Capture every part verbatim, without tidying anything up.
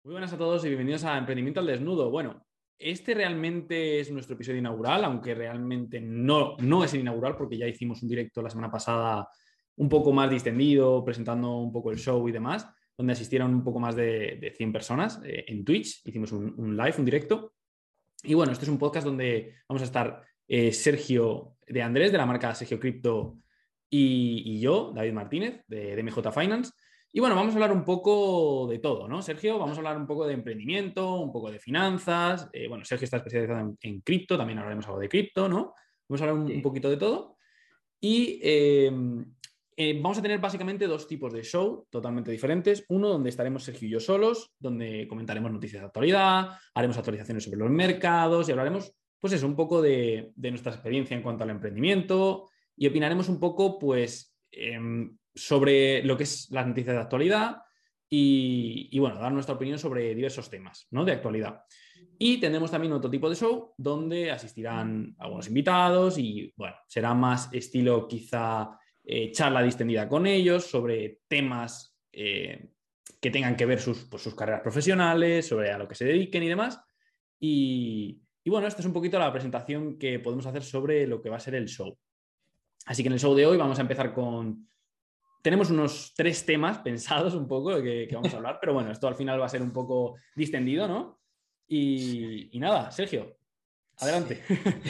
Muy buenas a todos y bienvenidos a Emprendimiento al Desnudo. Bueno, este realmente es nuestro episodio inaugural, aunque realmente no, no es el inaugural porque ya hicimos un directo la semana pasada un poco más distendido, presentando un poco el show y demás, donde asistieron un poco más de, de cien personas eh, en Twitch. Hicimos un, un live, un directo. Y bueno, este es un podcast donde vamos a estar eh, Sergio de Andrés, de la marca Sergio Crypto, y, y yo, David Martínez, de, de M J Finance. Y bueno, vamos a hablar un poco de todo, ¿no, Sergio? Vamos a hablar un poco de emprendimiento, un poco de finanzas. Eh, bueno, Sergio está especializado en, en cripto, también hablaremos algo de cripto, ¿no? Vamos a hablar un, un Sí. poquito de todo. Y eh, eh, vamos a tener básicamente dos tipos de show totalmente diferentes. Uno donde estaremos Sergio y yo solos, donde comentaremos noticias de actualidad, haremos actualizaciones sobre los mercados y hablaremos, pues eso, un poco de, de nuestra experiencia en cuanto al emprendimiento y opinaremos un poco, pues, eh, sobre lo que es las noticias de actualidad y, y, bueno, dar nuestra opinión sobre diversos temas, ¿no? De actualidad. Y tendremos también otro tipo de show donde asistirán algunos invitados y, bueno, será más estilo quizá eh, charla distendida con ellos sobre temas eh, que tengan que ver sus, pues, sus carreras profesionales, sobre a lo que se dediquen y demás. Y, y bueno, esta es un poquito la presentación que podemos hacer sobre lo que va a ser el show. Así que en el show de hoy vamos a empezar con... Tenemos unos tres temas pensados un poco que, que vamos a hablar, pero bueno, esto al final va a ser un poco distendido, ¿no? Y, y nada, Sergio, adelante. Sí.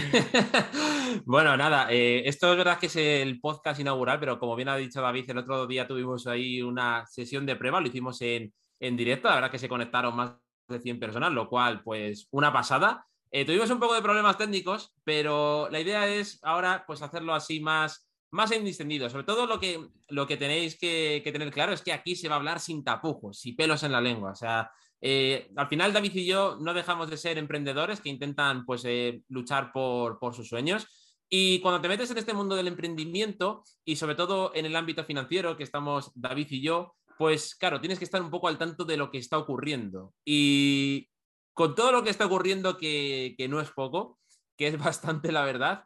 Bueno, nada, eh, esto es verdad que es el podcast inaugural, pero como bien ha dicho David, el otro día tuvimos ahí una sesión de prueba, lo hicimos en, en directo, la verdad que se conectaron más de cien personas, lo cual, pues, una pasada. Eh, tuvimos un poco de problemas técnicos, pero la idea es ahora, pues, hacerlo así más, más en distendido. Sobre todo lo que, lo que tenéis que, que tener claro es que aquí se va a hablar sin tapujos, sin pelos en la lengua, o sea... Eh, al final, David y yo no dejamos de ser emprendedores que intentan pues, eh, luchar por, por sus sueños. Y cuando te metes en este mundo del emprendimiento y sobre todo en el ámbito financiero, que estamos David y yo, pues claro, tienes que estar un poco al tanto de lo que está ocurriendo. Y con todo lo que está ocurriendo, que, que no es poco, que es bastante la verdad,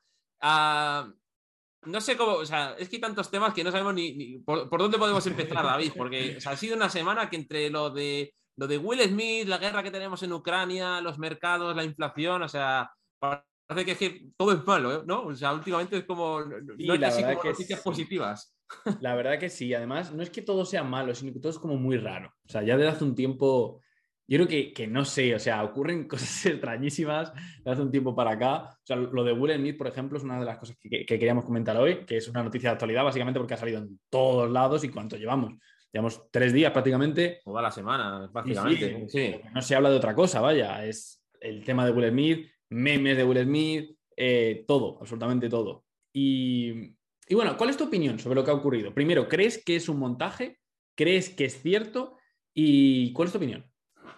uh, no sé cómo, o sea, es que hay tantos temas que no sabemos ni, ni por, por, dónde podemos empezar, David, porque o sea, ha sido una semana que entre lo de, lo de Will Smith, la guerra que tenemos en Ucrania, los mercados, la inflación, o sea, parece que es que todo es malo, ¿no? O sea, últimamente es como, no Sí, hay la casi verdad como que noticias sí. positivas. La verdad que sí. Además, no es que todo sea malo, sino que todo es como muy raro. O sea, ya desde hace un tiempo, yo creo que, que no sé, o sea, ocurren cosas extrañísimas desde hace un tiempo para acá. O sea, lo de Will Smith, por ejemplo, es una de las cosas que, que, que queríamos comentar hoy, que es una noticia de actualidad, básicamente porque ha salido en todos lados y cuánto llevamos. Llevamos tres días prácticamente. Toda la semana, Sí, básicamente, sí, sí. no se habla de otra cosa, vaya. Es el tema de Will Smith, memes de Will Smith, eh, todo, absolutamente todo. Y, y bueno, ¿cuál es tu opinión sobre lo que ha ocurrido? Primero, ¿crees que es un montaje? ¿Crees que es cierto? ¿Y cuál es tu opinión?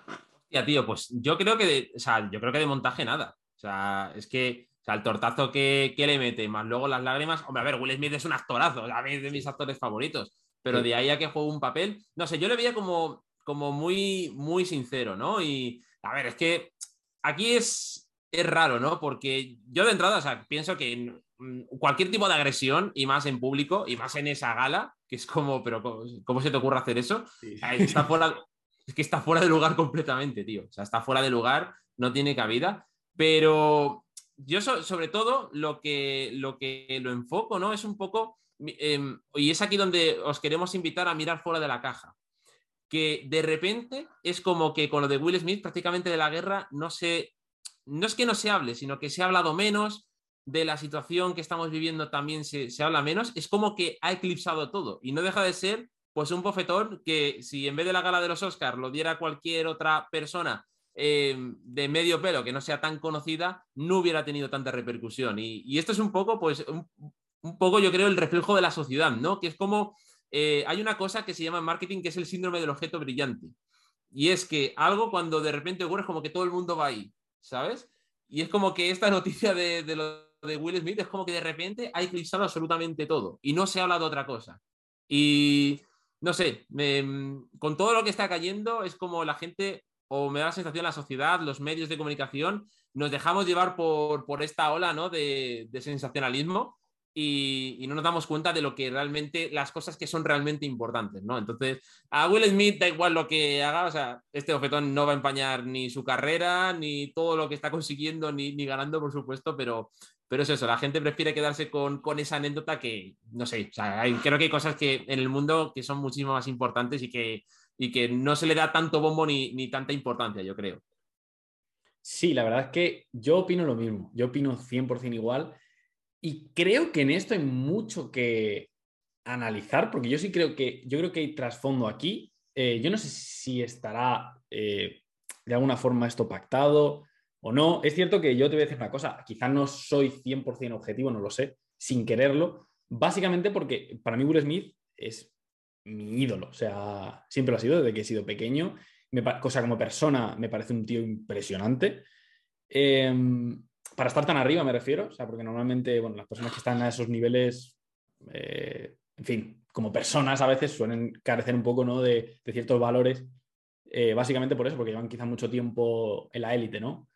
Ya, tío, pues yo creo que de, o sea, yo creo que de montaje nada. O sea, es que o sea, el tortazo que, que le mete, más luego las lágrimas. Hombre, a ver, Will Smith es un actorazo, a mí es de mis Sí, actores favoritos. Pero sí. de ahí a que juegue un papel, no sé, yo le veía como, como muy, muy sincero, ¿no? Y a ver, es que aquí es, es raro, ¿no? Porque yo de entrada, o sea, pienso que mm, cualquier tipo de agresión, y más en público, y más en esa gala, que es como, pero ¿cómo, cómo se te ocurre hacer eso? Sí. Eh, Está fuera, es que está fuera de lugar completamente, tío. O sea, está fuera de lugar, no tiene cabida. Pero yo so, sobre todo lo que, lo que lo enfoco, ¿no? Es un poco, eh, y es aquí donde os queremos invitar a mirar fuera de la caja. Que de repente es como que con lo de Will Smith, prácticamente de la guerra, no se, no es que no se hable, sino que se ha hablado menos, de la situación que estamos viviendo también se, se habla menos, es como que ha eclipsado todo y no deja de ser pues un bofetón que si en vez de la gala de los Oscars lo diera cualquier otra persona eh, de medio pelo que no sea tan conocida, no hubiera tenido tanta repercusión. Y, y esto es un poco, pues, un, un, poco, yo creo, el reflejo de la sociedad, ¿no? Que es como, eh, hay una cosa que se llama en marketing que es el síndrome del objeto brillante. Y es que algo cuando de repente ocurre es como que todo el mundo va ahí, ¿sabes? Y es como que esta noticia de, de lo de Will Smith es como que de repente ha eclipsado absolutamente todo y no se habla de otra cosa. Y no sé, me, con todo lo que está cayendo es como la gente, o me da la sensación la sociedad, los medios de comunicación, nos dejamos llevar por, por esta ola, ¿no? de, de sensacionalismo y, y no nos damos cuenta de lo que realmente, las cosas que son realmente importantes, ¿no? Entonces, a Will Smith da igual lo que haga, o sea, este bofetón no va a empañar ni su carrera, ni todo lo que está consiguiendo, ni, ni ganando, por supuesto, pero, pero es eso, la gente prefiere quedarse con, con esa anécdota que, no sé, o sea, hay, creo que hay cosas que en el mundo que son muchísimo más importantes y que, y que no se le da tanto bombo ni, ni tanta importancia, yo creo. Sí, la verdad es que yo opino lo mismo. Yo opino cien por ciento igual. Y creo que en esto hay mucho que analizar, porque yo sí creo que, yo creo que hay trasfondo aquí. Eh, yo no sé si estará eh, de alguna forma esto pactado o no. Es cierto que yo te voy a decir una cosa, quizás no soy cien por ciento objetivo, no lo sé, sin quererlo, básicamente porque para mí Will Smith es mi ídolo, o sea, siempre lo ha sido desde que he sido pequeño, me, cosa como persona me parece un tío impresionante. Eh, para estar tan arriba me refiero, o sea, porque normalmente, bueno, las personas que están a esos niveles, eh, en fin, como personas a veces suelen carecer un poco, ¿no? de, de ciertos valores, eh, básicamente por eso, porque llevan quizá mucho tiempo en la élite, ¿no?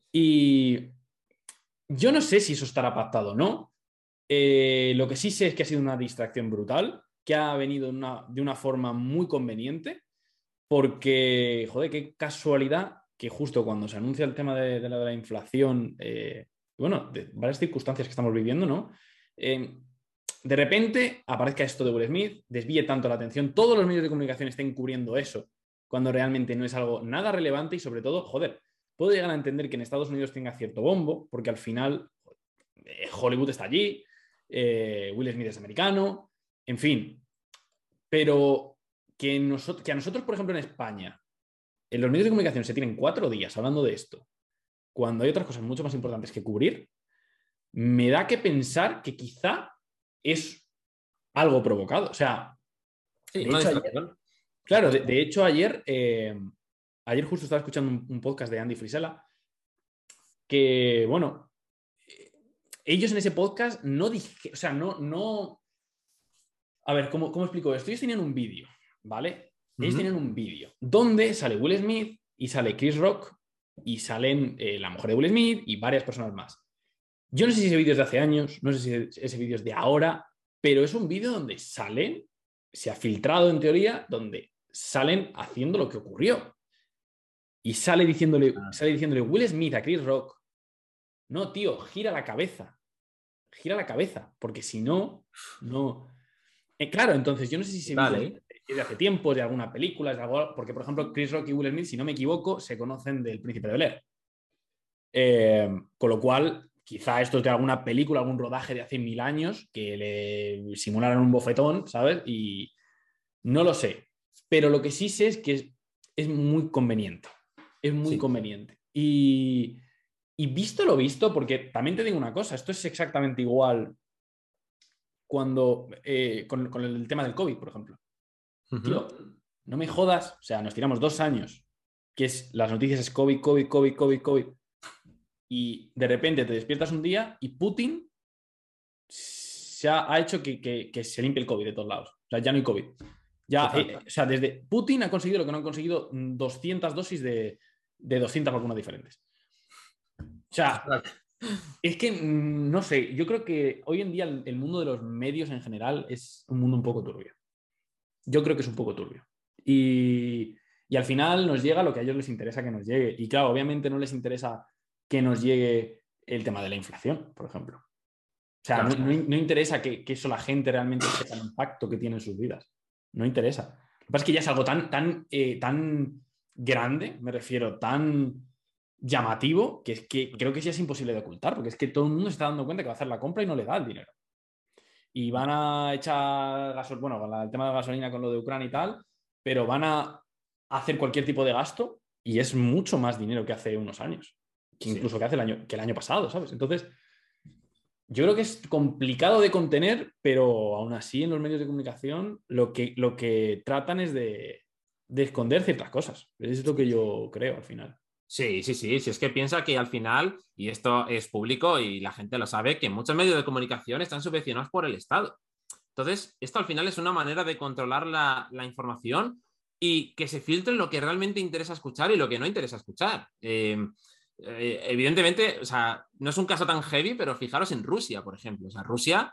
Y yo no sé si eso estará pactado o no. Eh, lo que sí sé es que ha sido una distracción brutal, que ha venido una, de una forma muy conveniente, porque, joder, qué casualidad que justo cuando se anuncia el tema de, de, la, de la, inflación, eh, bueno, de varias circunstancias que estamos viviendo, ¿no? Eh, de repente aparezca esto de Will Smith, desvíe tanto la atención, todos los medios de comunicación estén cubriendo eso, cuando realmente no es algo nada relevante y sobre todo, joder, puedo llegar a entender que en Estados Unidos tenga cierto bombo, porque al final eh, Hollywood está allí, eh, Will Smith es americano, en fin, pero que, nosotros, que a nosotros, por ejemplo, en España, en los medios de comunicación se tienen cuatro días hablando de esto, cuando hay otras cosas mucho más importantes que cubrir, me da que pensar que quizá es algo provocado. O sea, Sí, de una hecho distracción. ayer, claro, de, de hecho ayer, eh, ayer justo estaba escuchando un, un podcast de Andy Frisella que, bueno, eh, ellos en ese podcast no dije, o sea, no, no, a ver, ¿cómo, cómo explico esto? Ellos tenían un vídeo, ¿vale? Ellos Uh-huh. tenían un vídeo donde sale Will Smith y sale Chris Rock y salen eh, la mujer de Will Smith y varias personas más. Yo no sé si ese vídeo es de hace años, no sé si ese vídeo es de ahora, pero es un vídeo donde salen, se ha filtrado en teoría, donde salen haciendo lo que ocurrió. Y sale diciéndole, Ah. sale diciéndole Will Smith a Chris Rock, no, tío, gira la cabeza, gira la cabeza, porque si no, no... Eh, claro, entonces yo no sé si ese Total, vídeo ¿eh? es de hace tiempo, es de alguna película, es de algo, porque por ejemplo Chris Rock y Will Smith, si no me equivoco, se conocen del Príncipe de Bel-Air. Eh, con lo cual, quizá esto es de alguna película, algún rodaje de hace mil años que le simularon un bofetón, ¿sabes? Y no lo sé. Pero lo que sí sé es que es, es muy conveniente. Es muy Sí. conveniente. Y, y visto lo visto, porque también te digo una cosa, esto es exactamente igual cuando eh, con, con el tema del COVID, por ejemplo. Uh-huh. Tío, no me jodas, o sea, nos tiramos dos años, que es las noticias es COVID, COVID, COVID, COVID, COVID, y de repente te despiertas un día y Putin se ha, ha hecho que, que, que, se limpie el COVID de todos lados. O sea, ya no hay COVID. Ya, eh, o sea, desde Putin ha conseguido lo que no han conseguido doscientas dosis de, de doscientas vacunas diferentes. O sea, es que, no sé, yo creo que hoy en día el, el mundo de los medios en general es un mundo un poco turbio. Yo creo que es un poco turbio. Y, y al final nos llega lo que a ellos les interesa que nos llegue. Y claro, obviamente no les interesa que nos llegue el tema de la inflación, por ejemplo. O sea, claro. no, no, no interesa que, que eso la gente realmente sepa el impacto que tiene en sus vidas. No interesa. Lo que pasa es que ya es algo tan, tan, eh, tan grande, me refiero, tan llamativo, que es que creo que ya es imposible de ocultar, porque es que todo el mundo se está dando cuenta que va a hacer la compra y no le da el dinero. Y van a echar gasolina, bueno, con el tema de la gasolina con lo de Ucrania y tal, pero van a hacer cualquier tipo de gasto y es mucho más dinero que hace unos años, que incluso sí. que hace el año, que el año pasado, ¿sabes? Entonces, yo creo que es complicado de contener, pero aún así en los medios de comunicación lo que, lo que tratan es de, de esconder ciertas cosas. Es lo que yo creo al final. Sí, sí, sí, sí, es que piensa que al final, y esto es público y la gente lo sabe, que muchos medios de comunicación están subvencionados por el Estado. Entonces, esto al final es una manera de controlar la, la información y que se filtre lo que realmente interesa escuchar y lo que no interesa escuchar. Eh, eh, evidentemente, o sea, no es un caso tan heavy, pero fijaros en Rusia, por ejemplo. O sea, Rusia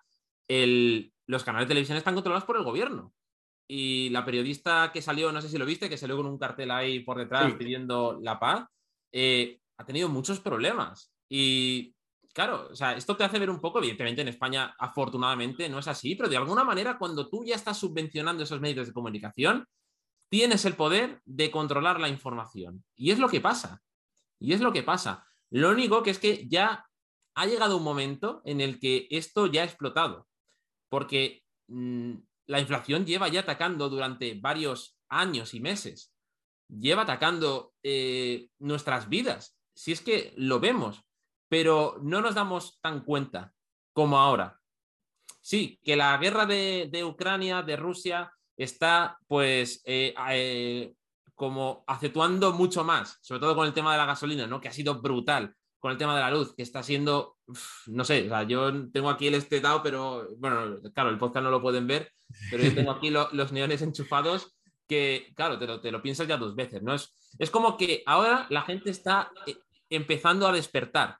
el, los canales de televisión están controlados por el gobierno. Y la periodista que salió, no sé si lo viste, que salió con un cartel ahí por detrás Sí. pidiendo la paz, eh, ha tenido muchos problemas. Y claro, o sea, esto te hace ver un poco, evidentemente en España afortunadamente no es así, pero de alguna manera cuando tú ya estás subvencionando esos medios de comunicación, tienes el poder de controlar la información. Y es lo que pasa. Y es lo que pasa. Lo único que es que ya ha llegado un momento en el que esto ya ha explotado. Porque mmm, la inflación lleva ya atacando durante varios años y meses. Lleva atacando eh, nuestras vidas. Si es que lo vemos, pero no nos damos tan cuenta como ahora. Sí, que la guerra de, de Ucrania, de Rusia, está pues eh, eh, como acentuando mucho más, sobre todo con el tema de la gasolina, ¿no? Que ha sido brutal, con el tema de la luz, que está siendo, uf, no sé, o sea, yo tengo aquí el estetado, pero bueno, claro, el podcast no lo pueden ver, pero yo tengo aquí lo, los neones enchufados que, claro, te lo, te lo piensas ya dos veces, ¿no? Es, es como que ahora la gente está eh, empezando a despertar,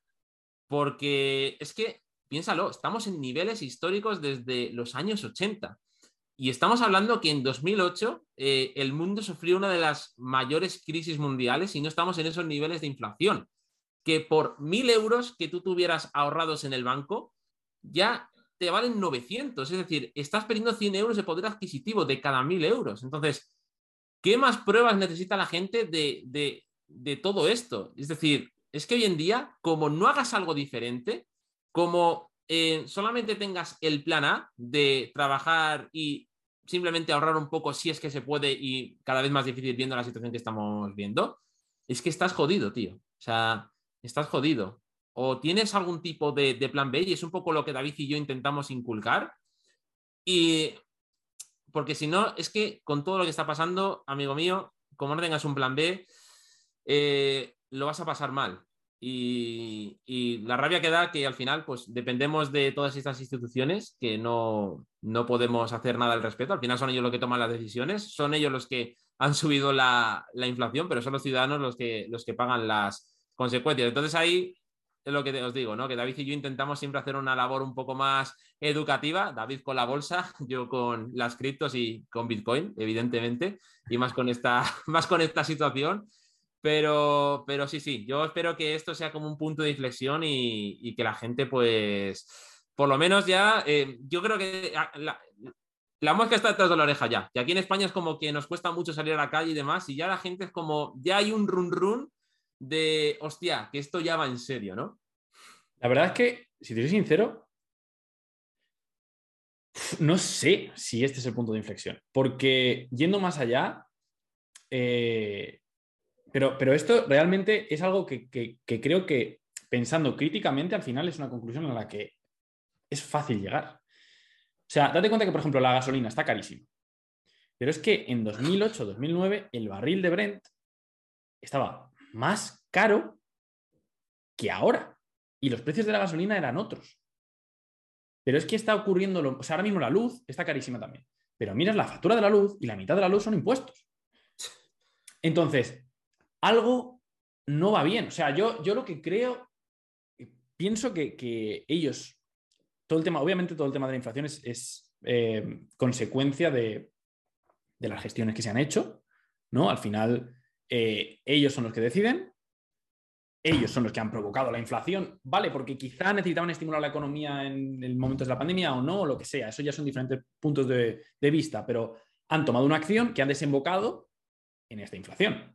porque es que, piénsalo, estamos en niveles históricos desde los años ochenta. Y estamos hablando que en dos mil ocho eh, el mundo sufrió una de las mayores crisis mundiales y no estamos en esos niveles de inflación. Que por mil euros que tú tuvieras ahorrados en el banco, ya te valen novecientos. Es decir, estás perdiendo cien euros de poder adquisitivo de cada mil euros. Entonces, ¿qué más pruebas necesita la gente de, de, de todo esto? Es decir, es que hoy en día, como no hagas algo diferente, como eh, solamente tengas el plan A de trabajar y simplemente ahorrar un poco si es que se puede y cada vez más difícil viendo la situación que estamos viendo, es que estás jodido, tío. O sea, estás jodido. O tienes algún tipo de, de plan B y es un poco lo que David y yo intentamos inculcar. Y porque si no, es que con todo lo que está pasando, amigo mío, como no tengas un plan B, eh, lo vas a pasar mal. Y, y, la rabia que da que al final, pues dependemos de todas estas instituciones que no, no podemos hacer nada al respecto. Al final son ellos los que toman las decisiones, son ellos los que han subido la, la inflación, pero son los ciudadanos los que, los que pagan las consecuencias. Entonces ahí es lo que te, os digo, ¿no? Que David y yo intentamos siempre hacer una labor un poco más educativa, David con la bolsa, yo con las criptos y con Bitcoin, evidentemente, y más con esta, más con esta situación. Pero, pero sí, sí, yo espero que esto sea como un punto de inflexión y, y que la gente, pues, por lo menos ya, eh, yo creo que la, la mosca está detrás de la oreja ya. Y aquí en España es como que nos cuesta mucho salir a la calle y demás, y ya la gente es como, ya hay un run run de, hostia, que esto ya va en serio, ¿no? La verdad es que, si te soy sincero, no sé si este es el punto de inflexión, porque yendo más allá, eh, pero, pero esto realmente es algo que, que, que creo que, pensando críticamente, al final es una conclusión a la que es fácil llegar. O sea, date cuenta que, por ejemplo, la gasolina está carísima, pero es que en dos mil ocho, dos mil nueve, el barril de Brent estaba más caro que ahora y los precios de la gasolina eran otros. Pero es que está ocurriendo, lo, o sea, ahora mismo la luz está carísima también, pero miras la factura de la luz y la mitad de la luz son impuestos. Entonces, algo no va bien. O sea, yo, yo lo que creo, pienso que, que ellos, todo el tema, obviamente todo el tema de la inflación es, es eh, consecuencia de, de las gestiones que se han hecho, ¿no? Al final, eh, ellos son los que deciden, ellos son los que han provocado la inflación, ¿vale? Porque quizá necesitaban estimular la economía en el momento de la pandemia o no, o lo que sea. Eso ya son diferentes puntos de, de vista, pero han tomado una acción que han desembocado en esta inflación.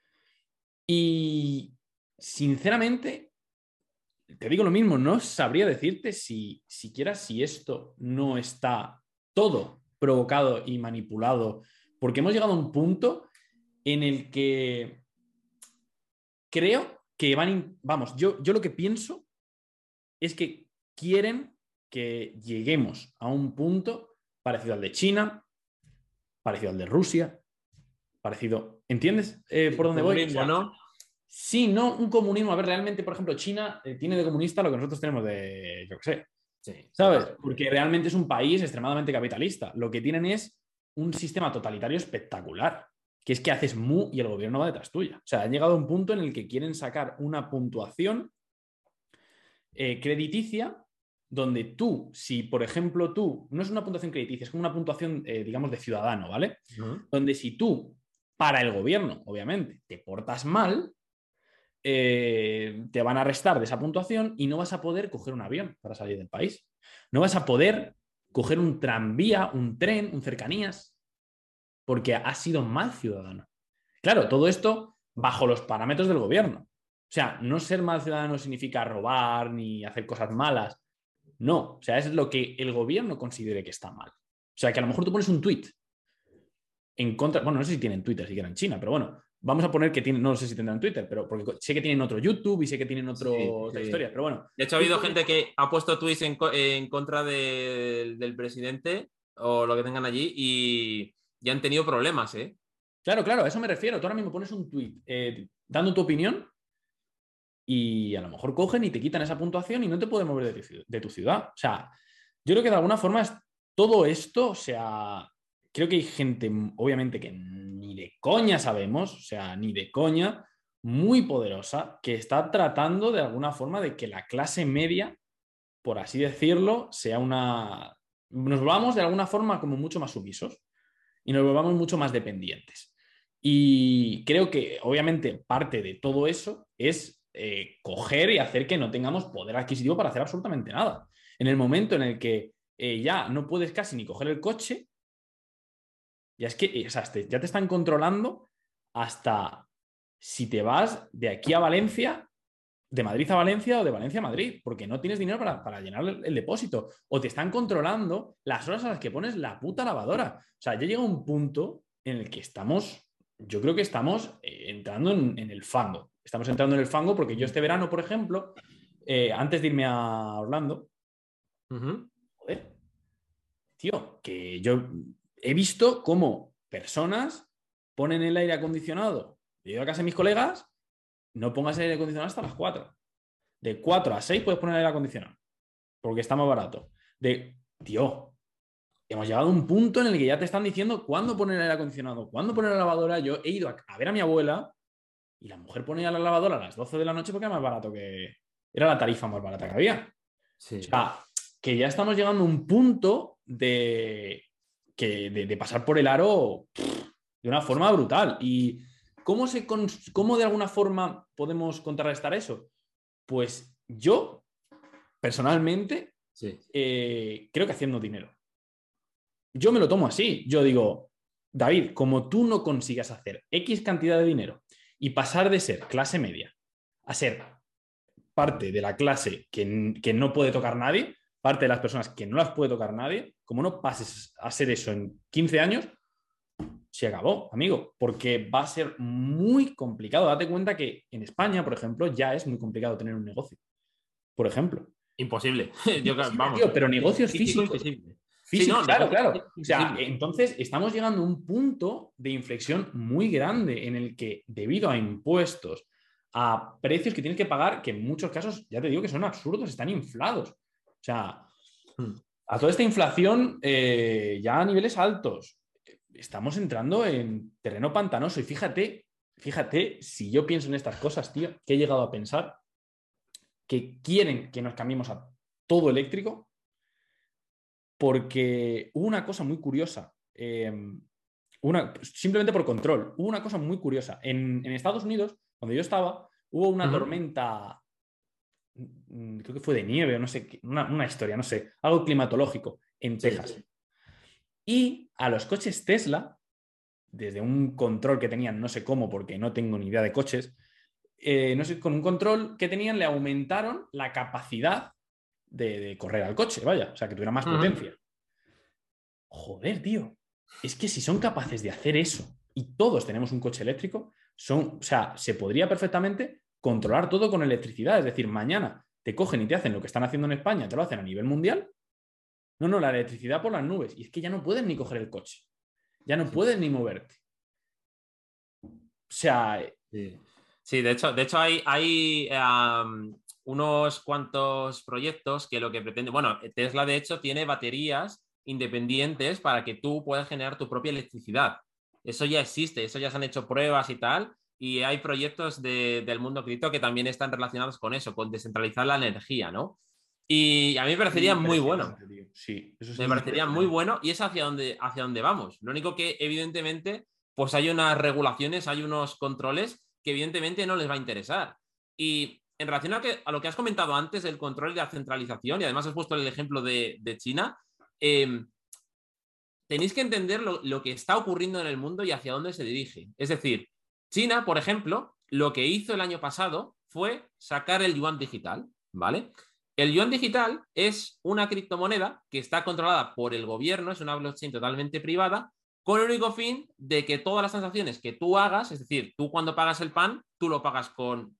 Y, sinceramente, te digo lo mismo, no sabría decirte si siquiera si esto no está todo provocado y manipulado, porque hemos llegado a un punto en el que creo que van, vamos, yo, yo lo que pienso es que quieren que lleguemos a un punto parecido al de China, parecido al de Rusia, parecido, ¿entiendes eh, por dónde voy? O sea, ¿no? sí, no un comunismo. A ver, realmente, por ejemplo, China eh, tiene de comunista lo que nosotros tenemos de, yo qué sé, Sí, ¿sabes? Porque realmente es un país extremadamente capitalista. Lo que tienen es un sistema totalitario espectacular, que es que haces mu y el gobierno va detrás tuya. O sea, han llegado a un punto en el que quieren sacar una puntuación eh, crediticia donde tú, si por ejemplo tú, no es una puntuación crediticia, es como una puntuación, eh, digamos, de ciudadano, ¿vale? Uh-huh. Donde si tú, para el gobierno, obviamente, te portas mal, eh, te van a restar de esa puntuación y no vas a poder coger un avión para salir del país. No vas a poder coger un tranvía, un tren, un cercanías, porque has sido mal ciudadano. Claro, todo esto bajo los parámetros del gobierno. O sea, no ser mal ciudadano significa robar ni hacer cosas malas. No, o sea, es lo que el gobierno considere que está mal. O sea, que a lo mejor tú pones un tuit en contra, bueno, no sé si tienen Twitter siquiera en China, pero bueno, vamos a poner que tienen, no sé si tendrán Twitter, pero porque sé que tienen otro YouTube y sé que tienen otro, sí, otra sí. historia, pero bueno. De hecho, ha habido gente que ha puesto tweets en, en contra de, del presidente o lo que tengan allí y ya han tenido problemas, ¿eh? Claro, claro, a eso me refiero. Tú ahora mismo pones un tweet eh, dando tu opinión y a lo mejor cogen y te quitan esa puntuación y no te pueden mover de tu, de tu ciudad. O sea, yo creo que de alguna forma es, todo esto, o sea, creo que hay gente, obviamente, que ni de coña sabemos, o sea, ni de coña, muy poderosa, que está tratando de alguna forma de que la clase media, por así decirlo, sea una... Nos volvamos de alguna forma como mucho más sumisos y nos volvamos mucho más dependientes. Y creo que, obviamente, parte de todo eso es eh, coger y hacer que no tengamos poder adquisitivo para hacer absolutamente nada. En el momento en el que eh, ya no puedes casi ni coger el coche, ya es que o sea, te, ya te están controlando hasta si te vas de aquí a Valencia, de Madrid a Valencia o de Valencia a Madrid, porque no tienes dinero para, para llenar el, el depósito. O te están controlando las horas a las que pones la puta lavadora. O sea, ya llega un punto en el que estamos, yo creo que estamos eh, entrando en, en el fango. Estamos entrando en el fango porque yo este verano, por ejemplo, eh, antes de irme a Orlando, uh-huh. joder, tío, que yo he visto cómo personas ponen el aire acondicionado. Yo iba a casa de mis colegas, no pongas el aire acondicionado hasta las cuatro. De cuatro a seis puedes poner el aire acondicionado, porque está más barato. De, tío, hemos llegado a un punto en el que ya te están diciendo cuándo poner el aire acondicionado, cuándo poner la lavadora. Yo he ido a, a ver a mi abuela y la mujer ponía la lavadora a las doce de la noche porque era más barato que... Era la tarifa más barata que había. Sí. O sea, que ya estamos llegando a un punto de, que, de, de pasar por el aro pff, de una forma brutal. ¿Y cómo, se, cómo de alguna forma podemos contrarrestar eso? Pues yo, personalmente, sí. eh, creo que haciendo dinero. Yo me lo tomo así. Yo digo, David, como tú no consigas hacer X cantidad de dinero y pasar de ser clase media a ser parte de la clase que, que no puede tocar nadie, parte de las personas que no las puede tocar nadie, como no pases a ser eso en quince años, se acabó, amigo, porque va a ser muy complicado. Date cuenta que en España, por ejemplo, ya es muy complicado tener un negocio. Por ejemplo. Imposible. Yo, Imposible, vamos. Tío, pero negocios Físico, físicos. imposible. Físico, sí, no, claro, no, claro. O sea, entonces estamos llegando a un punto de inflexión muy grande en el que, debido a impuestos, a precios que tienes que pagar, que en muchos casos, ya te digo que son absurdos, están inflados. O sea, a toda esta inflación eh, ya a niveles altos, estamos entrando en terreno pantanoso. Y fíjate, fíjate, si yo pienso en estas cosas, tío, que he llegado a pensar que quieren que nos cambiemos a todo eléctrico, porque hubo una cosa muy curiosa, eh, una, simplemente por control, hubo una cosa muy curiosa. En, en Estados Unidos, donde yo estaba, hubo una uh-huh. tormenta, creo que fue de nieve o no sé, una, una historia, no sé, algo climatológico en Texas. Sí, sí. Y a los coches Tesla, desde un control que tenían, no sé cómo, porque no tengo ni idea de coches, eh, no sé, con un control que tenían le aumentaron la capacidad de, de correr al coche, vaya, o sea, que tuviera más uh-huh. potencia. Joder, tío, es que si son capaces de hacer eso y todos tenemos un coche eléctrico, son, o sea, se podría perfectamente controlar todo con electricidad. Es decir, mañana te cogen y te hacen lo que están haciendo en España, te lo hacen a nivel mundial. No, no, la electricidad por las nubes. Y es que ya no puedes ni coger el coche. Ya no puedes ni moverte. O sea... Sí, sí de hecho, de hecho hay, hay um, unos cuantos proyectos que lo que pretende... Bueno, Tesla de hecho tiene baterías independientes para que tú puedas generar tu propia electricidad. Eso ya existe, eso ya se han hecho pruebas y tal, y hay proyectos de, del mundo cripto que también están relacionados con eso, con descentralizar la energía, ¿no? Y a mí me parecería muy bueno. Impresionante, tío. Sí, eso es Me parecería muy impresionante. bueno y es hacia donde, hacia donde vamos. Lo único que, evidentemente, pues hay unas regulaciones, hay unos controles que, evidentemente, no les va a interesar. Y en relación a, que, a lo que has comentado antes del control y la centralización, y además has puesto el ejemplo de, de China, eh, tenéis que entender lo, lo que está ocurriendo en el mundo y hacia dónde se dirige. Es decir, China, por ejemplo, lo que hizo el año pasado fue sacar el yuan digital, ¿vale? El yuan digital es una criptomoneda que está controlada por el gobierno, es una blockchain totalmente privada, con el único fin de que todas las transacciones que tú hagas, es decir, tú cuando pagas el pan, tú lo pagas con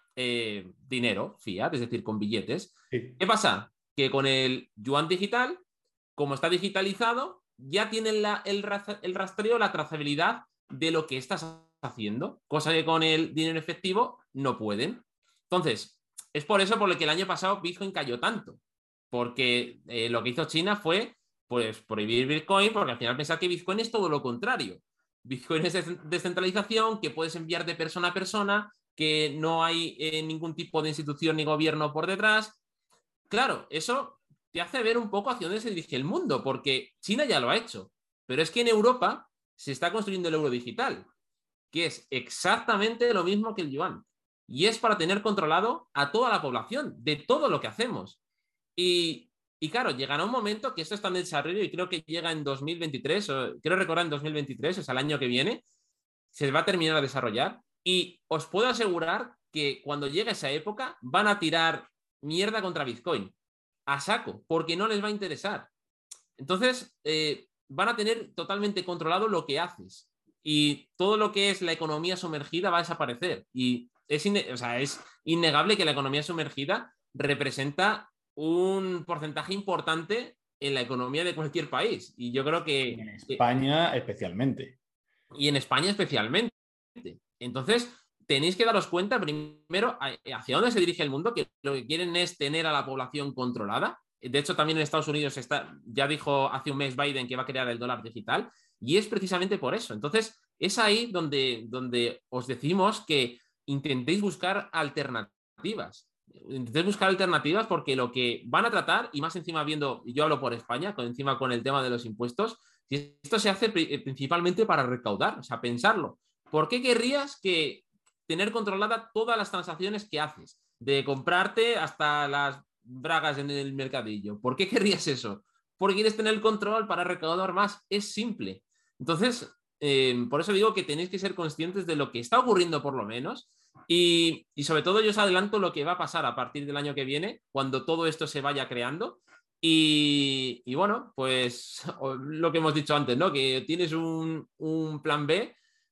eh, dinero, fiat, es decir, con billetes. Sí. ¿Qué pasa? Que con el yuan digital, como está digitalizado, ya tienen la, el, el rastreo, la trazabilidad de lo que estás haciendo, cosa que con el dinero efectivo no pueden. Entonces, es por eso por lo que el año pasado Bitcoin cayó tanto, porque eh, lo que hizo China fue pues prohibir Bitcoin, porque al final pensar que Bitcoin es todo lo contrario. Bitcoin es descentralización, que puedes enviar de persona a persona, que no hay eh, ningún tipo de institución ni gobierno por detrás. Claro, eso te hace ver un poco hacia dónde se dirige el mundo, porque China ya lo ha hecho, pero es que en Europa se está construyendo el euro digital, que es exactamente lo mismo que el yuan, y es para tener controlado a toda la población de todo lo que hacemos. Y, y claro, llegará un momento que esto está en desarrollo y creo que llega en dos mil veintitrés, o creo recordar en dos mil veintitrés, o sea, el año que viene, se va a terminar de desarrollar y os puedo asegurar que cuando llegue esa época van a tirar mierda contra Bitcoin a saco, porque no les va a interesar. Entonces, eh, van a tener totalmente controlado lo que haces y todo lo que es la economía sumergida va a desaparecer. Y es, in o sea, es innegable que la economía sumergida representa un porcentaje importante en la economía de cualquier país. Y yo creo que... Y en España especialmente. Y en España especialmente. Entonces, tenéis que daros cuenta primero hacia dónde se dirige el mundo, que lo que quieren es tener a la población controlada. De hecho, también en Estados Unidos está, ya dijo hace un mes Biden que va a crear el dólar digital, y es precisamente por eso. Entonces, es ahí donde, donde os decimos que intentéis buscar alternativas. Intentéis buscar alternativas porque lo que van a tratar, y más encima viendo, yo hablo por España, con encima con el tema de los impuestos, esto se hace principalmente para recaudar, o sea, pensarlo. ¿Por qué querrías que tener controlada todas las transacciones que haces? De comprarte hasta las bragas en el mercadillo. ¿Por qué querrías eso? Porque quieres tener el control para recaudar más. Es simple. Entonces, eh, por eso digo que tenéis que ser conscientes de lo que está ocurriendo por lo menos y, y sobre todo yo os adelanto lo que va a pasar a partir del año que viene cuando todo esto se vaya creando. Y, y bueno, pues lo que hemos dicho antes, ¿no? Que tienes un, un plan B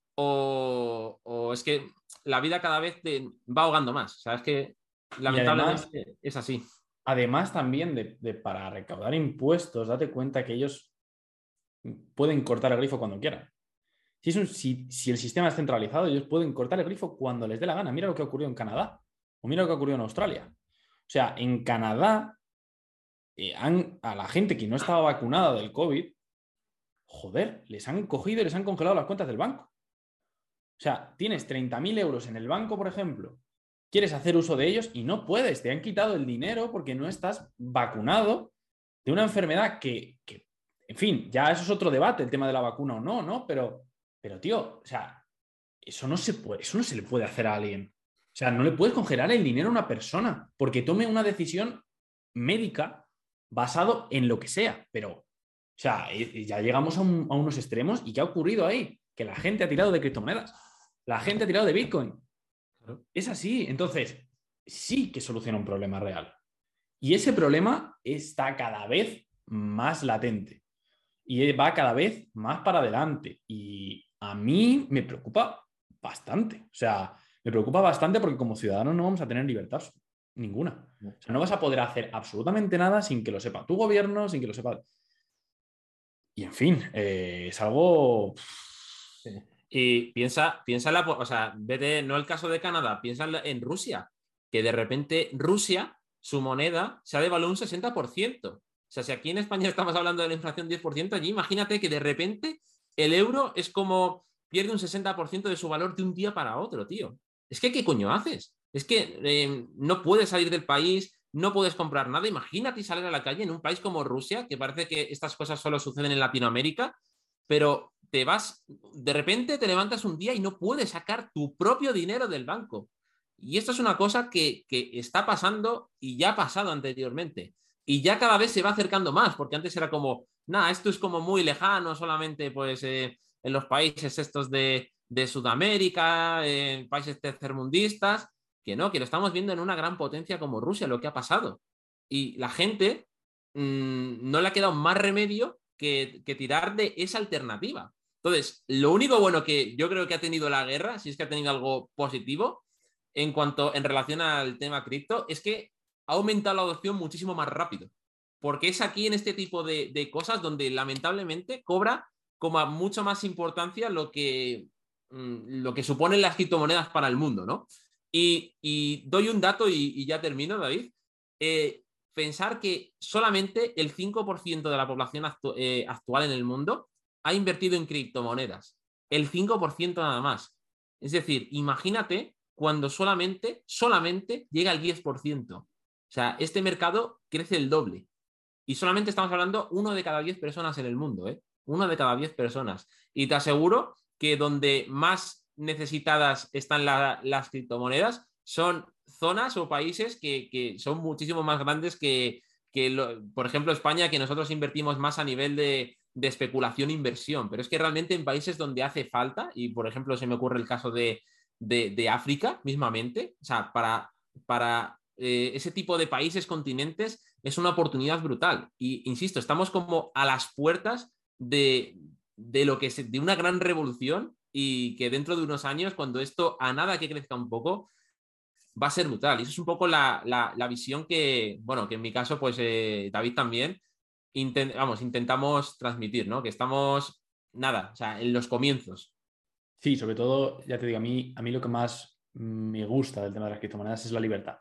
o, o es que la vida cada vez te va ahogando más. O sea, es que Y además, lamentablemente es así. además también de, de para recaudar impuestos, date cuenta que ellos pueden cortar el grifo cuando quieran. Si, es un, si, si el sistema es centralizado, ellos pueden cortar el grifo cuando les dé la gana. Mira lo que ocurrió en Canadá o mira lo que ocurrió en Australia. O sea, en Canadá, eh, han, a la gente que no estaba vacunada del COVID, joder, les han cogido y les han congelado las cuentas del banco. O sea, tienes treinta mil euros en el banco, por ejemplo, quieres hacer uso de ellos y no puedes, te han quitado el dinero porque no estás vacunado de una enfermedad que, que en fin, ya eso es otro debate, el tema de la vacuna o no, ¿no? Pero, pero tío, o sea, eso no se puede, eso no se le puede hacer a alguien. O sea, no le puedes congelar el dinero a una persona porque tome una decisión médica basado en lo que sea, pero, o sea, ya llegamos a, un, a unos extremos y ¿qué ha ocurrido ahí? Que la gente ha tirado de criptomonedas, la gente ha tirado de Bitcoin. Claro. Es así. Entonces, sí que soluciona un problema real. Y ese problema está cada vez más latente y va cada vez más para adelante. Y a mí me preocupa bastante. O sea, me preocupa bastante porque como ciudadanos no vamos a tener libertad ninguna. O sea, no vas a poder hacer absolutamente nada sin que lo sepa tu gobierno, sin que lo sepa... Y en fin, eh, es algo... Sí. Y piensa, piensa en la, o sea, vete, no el caso de Canadá, piensa en Rusia, que de repente Rusia, su moneda, se ha devaluado un sesenta por ciento. O sea, si aquí en España estamos hablando de la inflación diez por ciento, allí imagínate que de repente el euro es como pierde un sesenta por ciento de su valor de un día para otro, tío. Es que, ¿qué coño haces? Es que eh, no puedes salir del país, no puedes comprar nada. Imagínate salir a la calle en un país como Rusia, que parece que estas cosas solo suceden en Latinoamérica, pero te vas, de repente te levantas un día y no puedes sacar tu propio dinero del banco. Y esto es una cosa que, que está pasando y ya ha pasado anteriormente. Y ya cada vez se va acercando más, porque antes era como, nada, esto es como muy lejano, solamente pues eh, en los países estos de, de Sudamérica, en países tercermundistas, que no, que lo estamos viendo en una gran potencia como Rusia, lo que ha pasado. Y la gente mmm, no le ha quedado más remedio que, que tirar de esa alternativa. Entonces, lo único bueno que yo creo que ha tenido la guerra, si es que ha tenido algo positivo, en cuanto en relación al tema cripto, es que ha aumentado la adopción muchísimo más rápido. Porque es aquí en este tipo de, de cosas donde lamentablemente cobra como mucho más importancia lo que, mmm, lo que suponen las criptomonedas para el mundo, ¿no? Y, y doy un dato y, y ya termino, David. Eh, pensar que solamente el cinco por ciento de la población actu eh, actual en el mundo ha invertido en criptomonedas. El cinco por ciento nada más. Es decir, imagínate cuando solamente, solamente llega al diez por ciento. O sea, este mercado crece el doble. Y solamente estamos hablando uno de cada diez personas en el mundo, ¿eh? Uno de cada diez personas. Y te aseguro que donde más necesitadas están la, las criptomonedas son zonas o países que, que son muchísimo más grandes que, que lo, por ejemplo, España, que nosotros invertimos más a nivel de, de especulación e inversión. Pero es que realmente en países donde hace falta, y por ejemplo se me ocurre el caso de, de, de África mismamente, o sea, para, para eh, ese tipo de países, continentes, es una oportunidad brutal. Y insisto, estamos como a las puertas de, de lo que es de una gran revolución y que dentro de unos años, cuando esto a nada que crezca un poco, va a ser brutal. Y eso es un poco la, la, la visión que, bueno, que en mi caso, pues eh, David también, intent, vamos, intentamos transmitir, ¿no? Que estamos, nada, o sea, en los comienzos. Sí, sobre todo, ya te digo, a mí, a mí lo que más me gusta del tema de las criptomonedas es la libertad.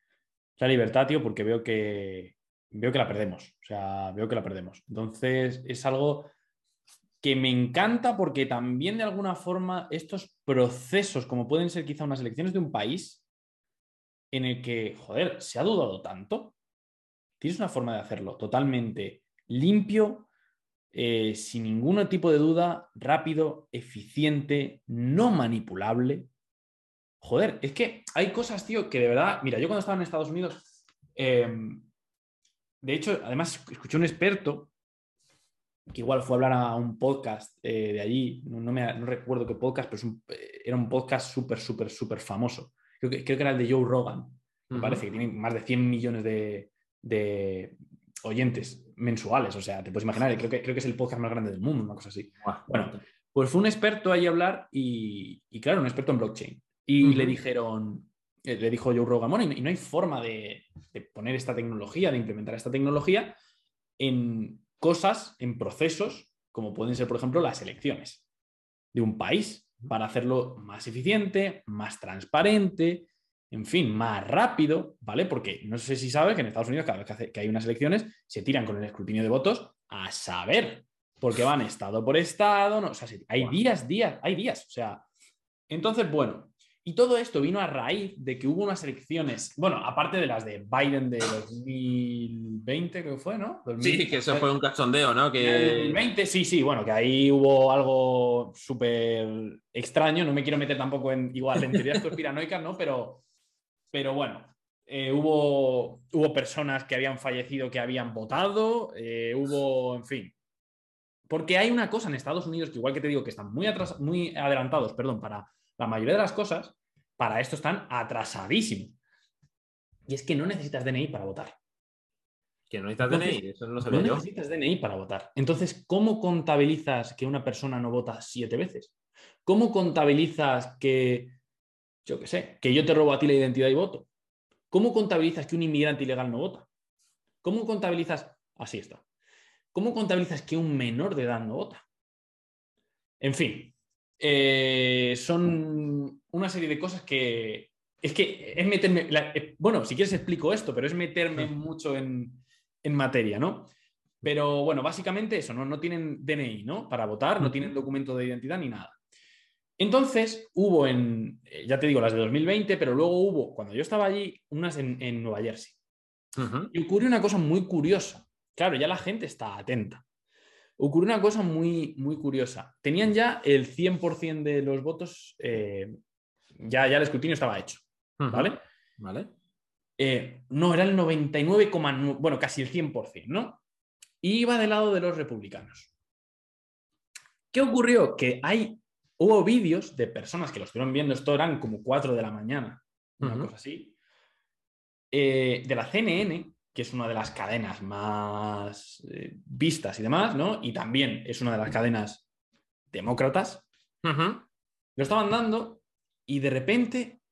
La libertad, tío, porque veo que, veo que la perdemos. O sea, veo que la perdemos. Entonces, es algo que me encanta porque también de alguna forma estos procesos, como pueden ser quizá unas elecciones de un país en el que, joder, se ha dudado tanto, tienes una forma de hacerlo totalmente limpio, eh, sin ningún tipo de duda, rápido, eficiente, no manipulable. Joder, es que hay cosas, tío, que de verdad, mira, yo cuando estaba en Estados Unidos, eh, de hecho, además escuché un experto que igual fue a hablar a un podcast eh, de allí, no, no, me, no recuerdo qué podcast, pero es un, eh, era un podcast súper, súper, súper famoso. Creo que, creo que era el de Joe Rogan, me Uh-huh. parece, que tiene más de cien millones de, de oyentes mensuales, o sea, te puedes imaginar, creo que, creo que es el podcast más grande del mundo, una cosa así. Wow. Bueno, pues fue un experto ahí a hablar y, y claro, un experto en blockchain. Y uh-huh. le dijeron, eh, le dijo Joe Rogan, bueno, y no hay forma de, de poner esta tecnología, de implementar esta tecnología en cosas, en procesos, como pueden ser, por ejemplo, las elecciones de un país, para hacerlo más eficiente, más transparente, en fin, más rápido, ¿vale? Porque no sé si sabes que en Estados Unidos cada vez que, hace, que hay unas elecciones se tiran con el escrutinio de votos a saber, porque van estado por estado, no, o sea, hay días, días, hay días, o sea, entonces, bueno, y todo esto vino a raíz de que hubo unas elecciones, bueno, aparte de las de Biden de dos mil veinte, creo que fue, ¿no? dos mil... Sí, que eso fue un cachondeo, ¿no? Que... dos mil veinte, sí, sí, bueno, que ahí hubo algo súper extraño, no me quiero meter tampoco en, igual, en teorías conspiranoicas, ¿no? Pero, pero bueno, eh, hubo, hubo personas que habían fallecido que habían votado, eh, hubo, en fin. Porque hay una cosa en Estados Unidos que igual que te digo que están muy, atras muy adelantados, perdón, para la mayoría de las cosas, para esto están atrasadísimos. Y es que no necesitas D N I para votar. Que no necesitas Entonces, D N I, eso no lo sabía no yo. No necesitas D N I para votar. Entonces, ¿cómo contabilizas que una persona no vota siete veces? ¿Cómo contabilizas que, yo qué sé, que yo te robo a ti la identidad y voto? ¿Cómo contabilizas que un inmigrante ilegal no vota? ¿Cómo contabilizas? Así está. ¿Cómo contabilizas que un menor de edad no vota? En fin, eh, son una serie de cosas que es que es meterme, la, eh, bueno, si quieres explico esto, pero es meterme mucho en, en materia, ¿no? Pero bueno, básicamente eso, ¿no? No tienen D N I, ¿no? Para votar, no tienen documento de identidad ni nada. Entonces hubo en, ya te digo, las de dos mil veinte, pero luego hubo, cuando yo estaba allí, unas en, en Nueva Jersey. Uh-huh. Y ocurrió una cosa muy curiosa. Claro, ya la gente está atenta. Ocurrió una cosa muy, muy curiosa. Tenían ya el cien por ciento de los votos, eh, ya, ya el escrutinio estaba hecho, ¿vale? Uh-huh. Vale. Eh, no, era el noventa y nueve coma nueve, bueno, casi el cien por ciento, ¿no? Y iba del lado de los republicanos. ¿Qué ocurrió? Que hay, hubo vídeos de personas que lo estuvieron viendo, esto eran como cuatro de la mañana, una Uh-huh. cosa así, eh, de la C N N, que es una de las cadenas más eh, vistas y demás, ¿no? Y también es una de las cadenas demócratas, Uh-huh. lo estaban dando y de repente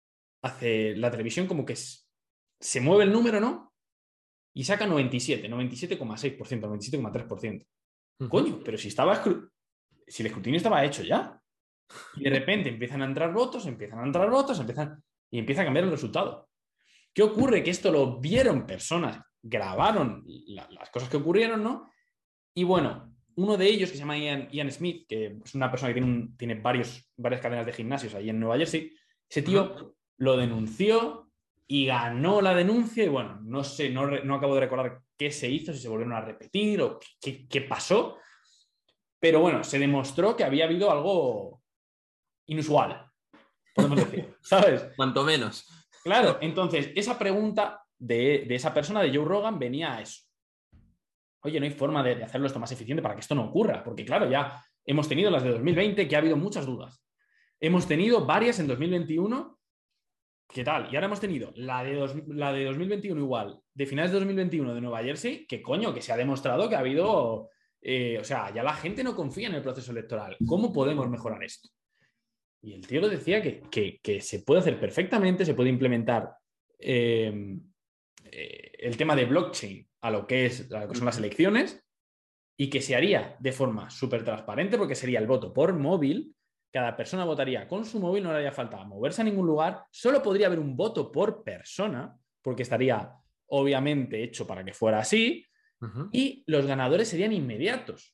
hace la televisión como que se mueve el número, ¿no? Y saca noventa y siete, noventa y siete coma seis por ciento, noventa y siete coma tres por ciento. Uh-huh. Coño, pero si estaba si el escrutinio estaba hecho ya. Y de repente empiezan a entrar votos, empiezan a entrar votos, empiezan y empieza a cambiar el resultado. ¿Qué ocurre? Que esto lo vieron personas, grabaron la, las cosas que ocurrieron, ¿no? Y bueno, uno de ellos, que se llama Ian, Ian Smith, que es una persona que tiene, un, tiene varios, varias cadenas de gimnasios ahí en Nueva Jersey, ese tío Uh-huh. lo denunció y ganó la denuncia. Y bueno, no sé, no, no acabo de recordar qué se hizo, si se volvieron a repetir o qué, qué pasó. Pero bueno, se demostró que había habido algo inusual, podemos decir, ¿sabes? Cuanto menos. Claro, entonces esa pregunta de, de esa persona, de Joe Rogan, venía a eso. Oye, no hay forma de, de hacerlo esto más eficiente para que esto no ocurra, porque claro, ya hemos tenido las de dos mil veinte, que ha habido muchas dudas. Hemos tenido varias en dos mil veintiuno, ¿qué tal? Y ahora hemos tenido la de, dos, la de dos mil veintiuno igual, de finales de dos mil veintiuno de Nueva Jersey, que coño, que se ha demostrado que ha habido, eh, o sea, ya la gente no confía en el proceso electoral. ¿Cómo podemos mejorar esto? Y el tío lo decía que, que, que se puede hacer perfectamente, se puede implementar eh, eh, el tema de blockchain a lo que, es, a lo que son las elecciones y que se haría de forma súper transparente porque sería el voto por móvil. Cada persona votaría con su móvil, no le haría falta moverse a ningún lugar, solo podría haber un voto por persona porque estaría obviamente hecho para que fuera así Uh-huh. y los ganadores serían inmediatos.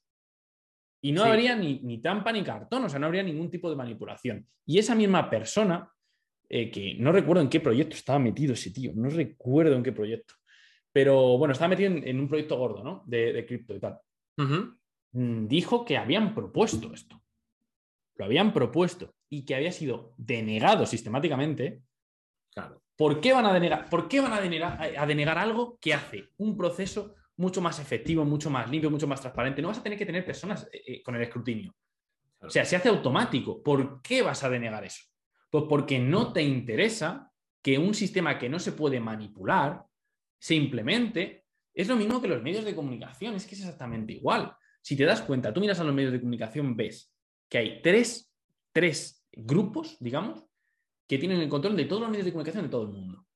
Y no Sí. habría ni, ni trampa ni cartón, o sea, no habría ningún tipo de manipulación. Y esa misma persona, eh, que no recuerdo en qué proyecto estaba metido ese tío, no recuerdo en qué proyecto, pero bueno, estaba metido en, en un proyecto gordo, ¿no? De, de cripto y tal. Uh-huh. Dijo que habían propuesto esto, lo habían propuesto y que había sido denegado sistemáticamente. Claro. ¿Por qué van a denegar, por qué van a denegar, a denegar algo que hace un proceso mucho más efectivo, mucho más limpio, mucho más transparente? No vas a tener que tener personas eh, con el escrutinio. O sea, se hace automático. ¿Por qué vas a denegar eso? Pues porque no te interesa que un sistema que no se puede manipular se implemente. Es lo mismo que los medios de comunicación, es que es exactamente igual. Si te das cuenta, tú miras a los medios de comunicación, ves que hay tres, tres grupos, digamos, que tienen el control de todos los medios de comunicación de todo el mundo.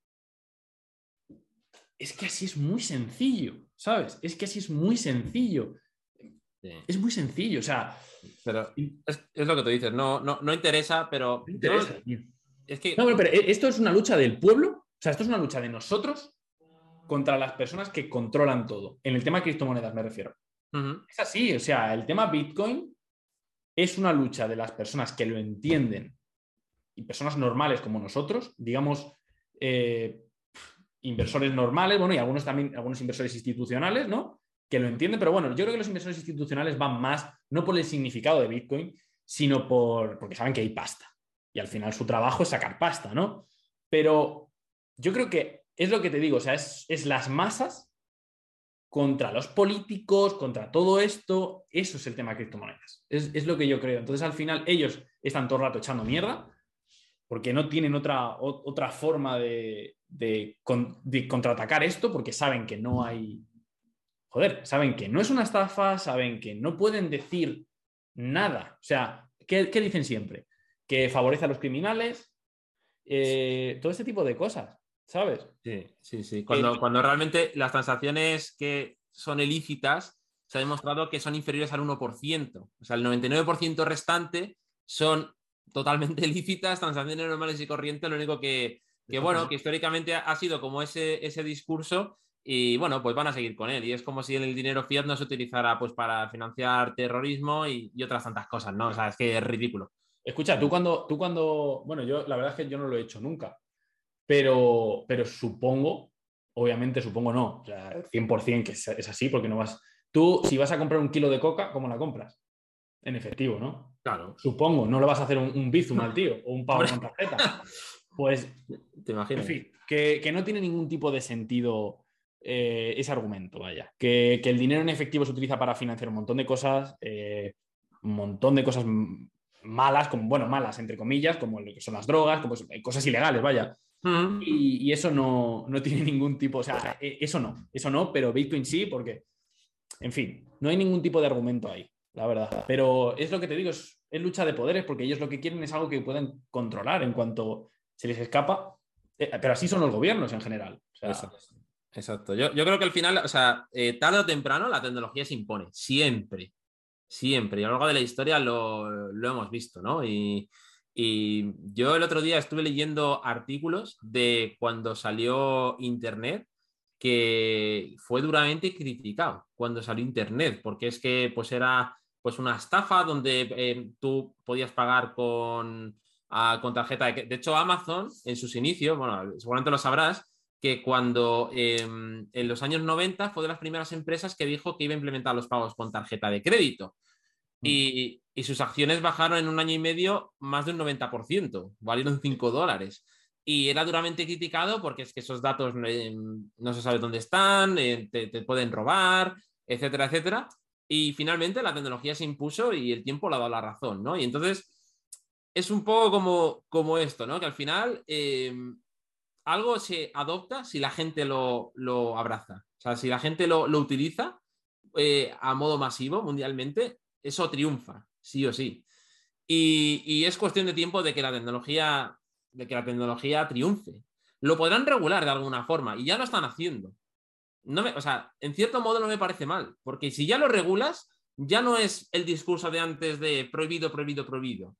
Es que así es muy sencillo, ¿sabes? Es que así es muy sencillo. Sí. Es muy sencillo, o sea... Pero es, es lo que tú dices, no, no, no interesa, pero... No interesa, yo, es que... No, pero, pero esto es una lucha del pueblo, o sea, esto es una lucha de nosotros contra las personas que controlan todo. En el tema de criptomonedas me refiero. Uh-huh. Es así, o sea, el tema Bitcoin es una lucha de las personas que lo entienden y personas normales como nosotros, digamos, eh, inversores normales, bueno, y algunos también, algunos inversores institucionales, ¿no? Que lo entienden, pero bueno, yo creo que los inversores institucionales van más, no por el significado de Bitcoin, sino por, porque saben que hay pasta. Y al final su trabajo es sacar pasta, ¿no? Pero yo creo que es lo que te digo, o sea, es, es las masas contra los políticos, contra todo esto, eso es el tema de criptomonedas. Es, es lo que yo creo. Entonces, al final, ellos están todo el rato echando mierda, porque no tienen otra, otra forma de, de, de contraatacar esto, porque saben que no hay... Joder, saben que no es una estafa, saben que no pueden decir nada. O sea, ¿qué, qué dicen siempre? Que favorece a los criminales, eh, todo este tipo de cosas, ¿sabes? Sí, sí, sí. Cuando, eh, cuando realmente las transacciones que son ilícitas se ha demostrado que son inferiores al uno por ciento. O sea, el noventa y nueve por ciento restante son totalmente lícitas, transacciones normales y corrientes, lo único que, que bueno, que históricamente ha sido como ese, ese discurso y bueno, pues van a seguir con él. Y es como si el dinero fiat no se utilizara pues para financiar terrorismo y, y otras tantas cosas, ¿no? O sea, es que es ridículo. Escucha, tú cuando, tú cuando, bueno, yo la verdad es que yo no lo he hecho nunca, pero, pero supongo, Obviamente, supongo no. O sea, cien por ciento que es, es así, porque no vas... Tú, si vas a comprar un kilo de coca, ¿cómo la compras? En efectivo, ¿no? Claro. Supongo, no le vas a hacer un, un Bizum al tío o un pago con tarjeta. Pues, ¿Te imaginas? en fin, que, que no tiene ningún tipo de sentido eh, ese argumento, vaya. Que, que el dinero en efectivo se utiliza para financiar un montón de cosas, eh, un montón de cosas malas, como, bueno, malas, entre comillas, como lo que son las drogas, como cosas ilegales, vaya. Mm. Y, y eso no, no tiene ningún tipo, o sea, eso no, eso no, pero Bitcoin sí, porque, en fin, no hay ningún tipo de argumento ahí, la verdad. Pero es lo que te digo, es, es lucha de poderes, porque ellos lo que quieren es algo que pueden controlar en cuanto se les escapa. Eh, pero así son los gobiernos en general. O sea, Exacto. Exacto. Yo, yo creo que al final, o sea, eh, tarde o temprano la tecnología se impone, siempre, siempre. Y a lo largo de la historia lo, lo hemos visto, ¿no? Y, y yo el otro día estuve leyendo artículos de cuando salió Internet, que fue duramente criticado cuando salió Internet, porque es que pues era pues una estafa donde eh, tú podías pagar con, ah, con tarjeta de... De hecho, Amazon en sus inicios, bueno, seguramente lo sabrás, que cuando eh, en los años noventa fue de las primeras empresas que dijo que iba a implementar los pagos con tarjeta de crédito. Y, y sus acciones bajaron en un año y medio más de un noventa por ciento, valieron cinco dólares. Y era duramente criticado porque es que esos datos eh, no se sabe dónde están, eh, te, te pueden robar, etcétera, etcétera. Y finalmente la tecnología se impuso y el tiempo le ha dado la razón, ¿no? Y entonces es un poco como, como esto, ¿no? Que al final eh, algo se adopta si la gente lo, lo abraza. O sea, si la gente lo, lo utiliza eh, a modo masivo mundialmente, eso triunfa, sí o sí. Y, y, es cuestión de tiempo de que la tecnología, de que la tecnología triunfe. Lo podrán regular de alguna forma y ya lo están haciendo. No me, o sea, en cierto modo no me parece mal, porque si ya lo regulas, ya no es el discurso de antes de prohibido, prohibido, prohibido.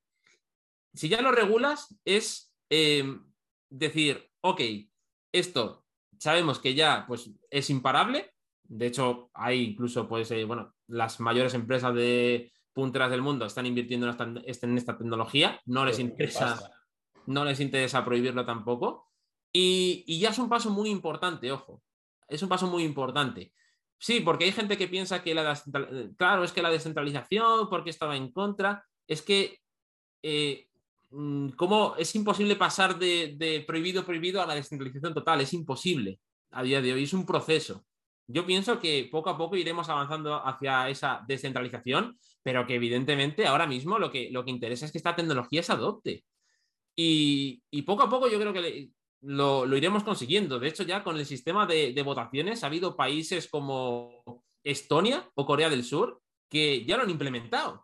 Si ya lo regulas, es eh, decir, ok, esto sabemos que ya pues, es imparable. De hecho, hay incluso, pues, eh, bueno, las mayores empresas de punteras del mundo están invirtiendo en esta, en esta tecnología. No les interesa, no les interesa prohibirlo tampoco. Y, y ya es un paso muy importante, ojo. Es un paso muy importante. Sí, porque hay gente que piensa que la claro, es que la descentralización, porque estaba en contra, es que eh, ¿cómo es imposible pasar de, de prohibido, prohibido a la descentralización total? Es imposible a día de hoy, es un proceso. Yo pienso que poco a poco iremos avanzando hacia esa descentralización, pero que evidentemente ahora mismo lo que, lo que interesa es que esta tecnología se adopte. Y, y poco a poco yo creo que le, lo, lo, iremos consiguiendo. De hecho, ya con el sistema de, de votaciones ha habido países como Estonia o Corea del Sur que ya lo han implementado.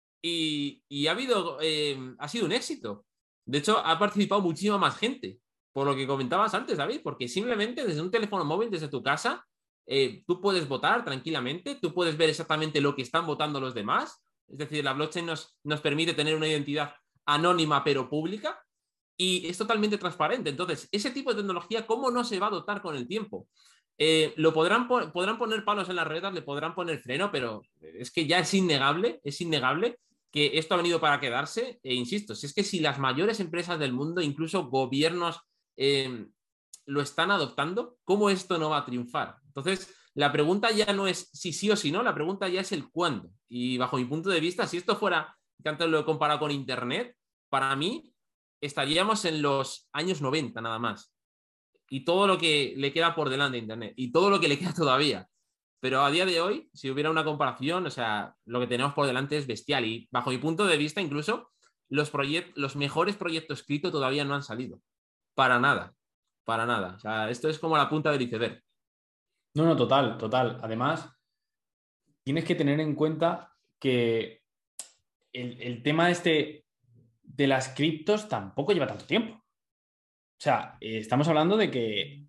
Y, y ha habido, eh, ha sido un éxito. De hecho, ha participado muchísima más gente, por lo que comentabas antes, David, porque simplemente desde un teléfono móvil, desde tu casa, eh, tú puedes votar tranquilamente, tú puedes ver exactamente lo que están votando los demás. Es decir, la blockchain nos, nos permite tener una identidad anónima pero pública y es totalmente transparente. Entonces, ese tipo de tecnología, ¿cómo no se va a adoptar con el tiempo? Eh, lo podrán, podrán poner palos en las ruedas, le podrán poner freno, pero es que ya es innegable, es innegable que esto ha venido para quedarse, e insisto, si es que si las mayores empresas del mundo, incluso gobiernos, eh, lo están adoptando, ¿cómo esto no va a triunfar? Entonces, la pregunta ya no es si sí o si no, la pregunta ya es el cuándo. Y bajo mi punto de vista, si esto fuera, que antes lo he comparado con Internet, para mí estaríamos en los años noventa nada más. Y todo lo que le queda por delante a Internet, y todo lo que le queda todavía. Pero a día de hoy, si hubiera una comparación, o sea, lo que tenemos por delante es bestial. Y bajo mi punto de vista, incluso los, los mejores proyectos escritos todavía no han salido. Para nada. Para nada. O sea, esto es como la punta del iceberg. No, no, total, total. Además, tienes que tener en cuenta que el, el tema este de las criptos tampoco lleva tanto tiempo. O sea, eh, estamos hablando de que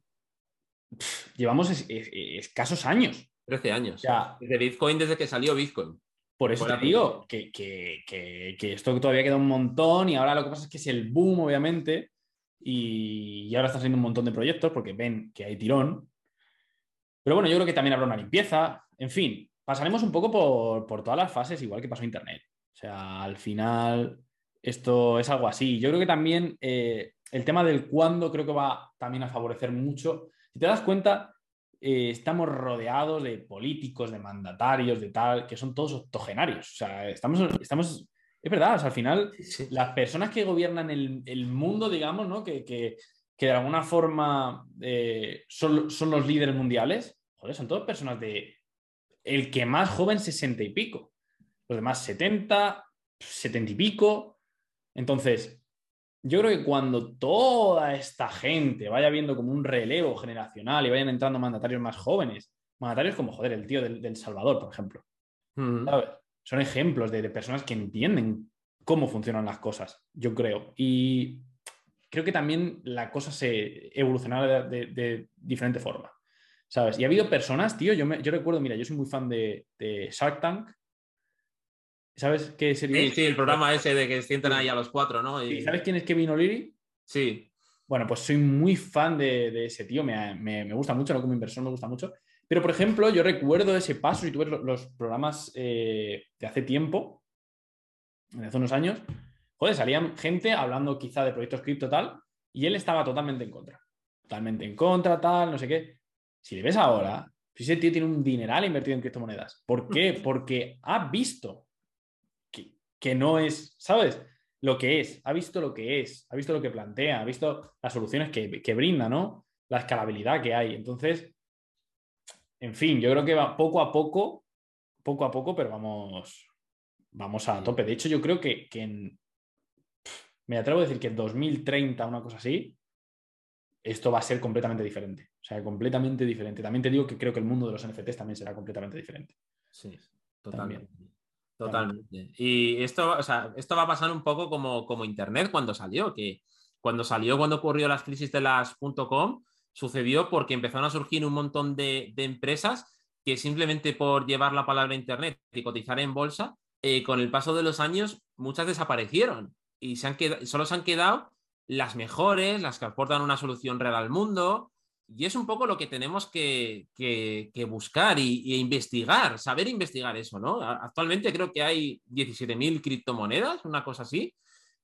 pff, llevamos es, es, escasos años. trece años. O sea, desde Bitcoin, desde que salió Bitcoin. Por eso te digo que, que, que, que esto todavía queda un montón y ahora lo que pasa es que es el boom, obviamente, y, y ahora están saliendo un montón de proyectos porque ven que hay tirón. Pero bueno, yo creo que también habrá una limpieza. En fin, pasaremos un poco por, por todas las fases, igual que pasó Internet. O sea, al final esto es algo así. Yo creo que también eh, el tema del cuándo creo que va también a favorecer mucho Si te das cuenta, eh, estamos rodeados de políticos, de mandatarios, de tal, que son todos octogenarios. O sea, estamos, estamos es verdad, o sea, al final, Sí. las personas que gobiernan el, el mundo, digamos, ¿no? Que, que, que de alguna forma eh, son, son los líderes mundiales, joder, son todas personas de el que más joven, sesenta y pico. Los demás, setenta, setenta y pico. Entonces, yo creo que cuando toda esta gente vaya viendo como un relevo generacional y vayan entrando mandatarios más jóvenes, mandatarios como, joder, el tío del, del Salvador, por ejemplo, Uh-huh. ¿sabes? Son ejemplos de, de personas que entienden cómo funcionan las cosas, yo creo. Y creo que también la cosa se evolucionará de, de, de diferente forma, ¿sabes? Y ha habido personas, tío, yo, me, yo recuerdo, mira, yo soy muy fan de, de Shark Tank. ¿Sabes qué serie Sí, es? sí, el programa ese de que sientan ahí Sí. a los cuatro, ¿no? Sí, Y... ¿sabes quién es Kevin O'Leary? Sí. Bueno, pues soy muy fan de, de ese tío, me, me, me, gusta mucho, no como inversor me gusta mucho. Pero, por ejemplo, yo recuerdo ese paso, si tú ves los, los programas eh, de hace tiempo, de hace unos años, joder, salían gente hablando quizá de proyectos cripto tal, y él estaba totalmente en contra. Totalmente en contra, tal, no sé qué. Si le ves ahora, ese tío tiene un dineral invertido en criptomonedas. ¿Por qué? Porque ha visto que, que no es, ¿sabes? Lo que es, ha visto lo que es, ha visto lo que plantea, ha visto las soluciones que, que brinda, ¿no? La escalabilidad que hay. Entonces, en fin, yo creo que va poco a poco, poco a poco, pero vamos, vamos a Sí. tope. De hecho, yo creo que, que en, me atrevo a decir que en dos mil treinta, una cosa así, esto va a ser completamente diferente. O sea, completamente diferente. También te digo que creo que el mundo de los N F Ts también será completamente diferente. Sí, También, totalmente. también. Totalmente. Y esto, o sea, esto va a pasar un poco como, como Internet cuando salió, que cuando salió, cuando ocurrió las crisis de las .com, sucedió porque empezaron a surgir un montón de, de empresas que simplemente por llevar la palabra Internet y cotizar en bolsa, eh, con el paso de los años, muchas desaparecieron y se han quedado, solo se han quedado las mejores, las que aportan una solución real al mundo. Y es un poco lo que tenemos que, que, que buscar y, e investigar, saber investigar eso, ¿no? Actualmente creo que hay diecisiete mil criptomonedas, una cosa así.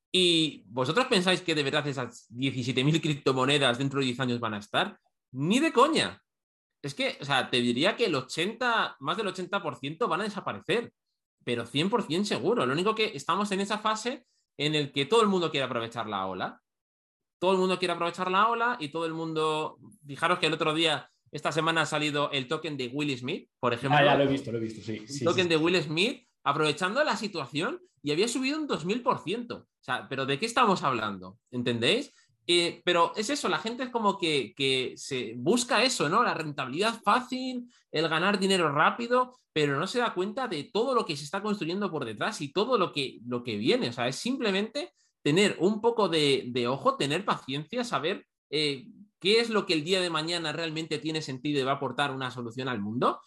¿Y vosotros pensáis que de verdad esas diecisiete mil criptomonedas dentro de diez años van a estar? Ni de coña. Es que, o sea, te diría que el ochenta, más del ochenta por ciento van a desaparecer, pero cien por ciento seguro. Lo único que estamos en esa fase en el que todo el mundo quiere aprovechar la ola, todo el mundo quiere aprovechar la ola y todo el mundo, fijaros que el otro día, esta semana ha salido el token de Will Smith, por Ya, ya ejemplo, lo he visto, lo he visto, sí, un sí, sí, token de sí. Will Smith aprovechando la situación y había subido un dos mil por ciento. O sea, pero ¿de qué estamos hablando? ¿Entendéis? Eh, pero es eso, la gente es como que, que se busca eso, ¿no? La rentabilidad fácil, el ganar dinero rápido, pero no se da cuenta de todo lo que se está construyendo por detrás y todo lo que, lo que viene. O sea, es simplemente tener un poco de, de ojo, tener paciencia, saber eh, qué es lo que el día de mañana realmente tiene sentido y va a aportar una solución al mundo.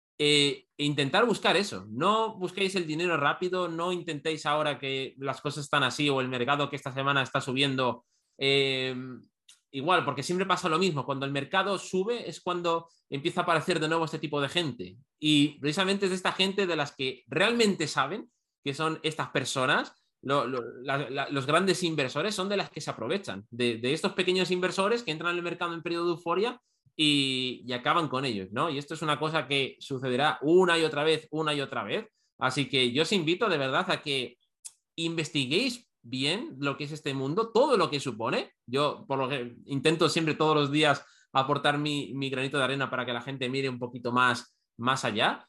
Eh, e intentar buscar eso. No busquéis el dinero rápido, no intentéis ahora que las cosas están así o el mercado que esta semana está subiendo. Eh, igual, porque siempre pasa lo mismo. Cuando el mercado sube es cuando empieza a aparecer de nuevo este tipo de gente. Y precisamente es de esta gente de las que realmente saben que son estas personas. Lo, lo, la, la, los grandes inversores son de las que se aprovechan, de, de estos pequeños inversores que entran en el mercado en periodo de euforia y, y acaban con ellos, ¿no? Y esto es una cosa que sucederá una y otra vez, una y otra vez. Así que yo os invito de verdad a que investiguéis bien lo que es este mundo, todo lo que supone. Yo, por lo que intento siempre todos los días aportar mi, mi granito de arena para que la gente mire un poquito más, más allá.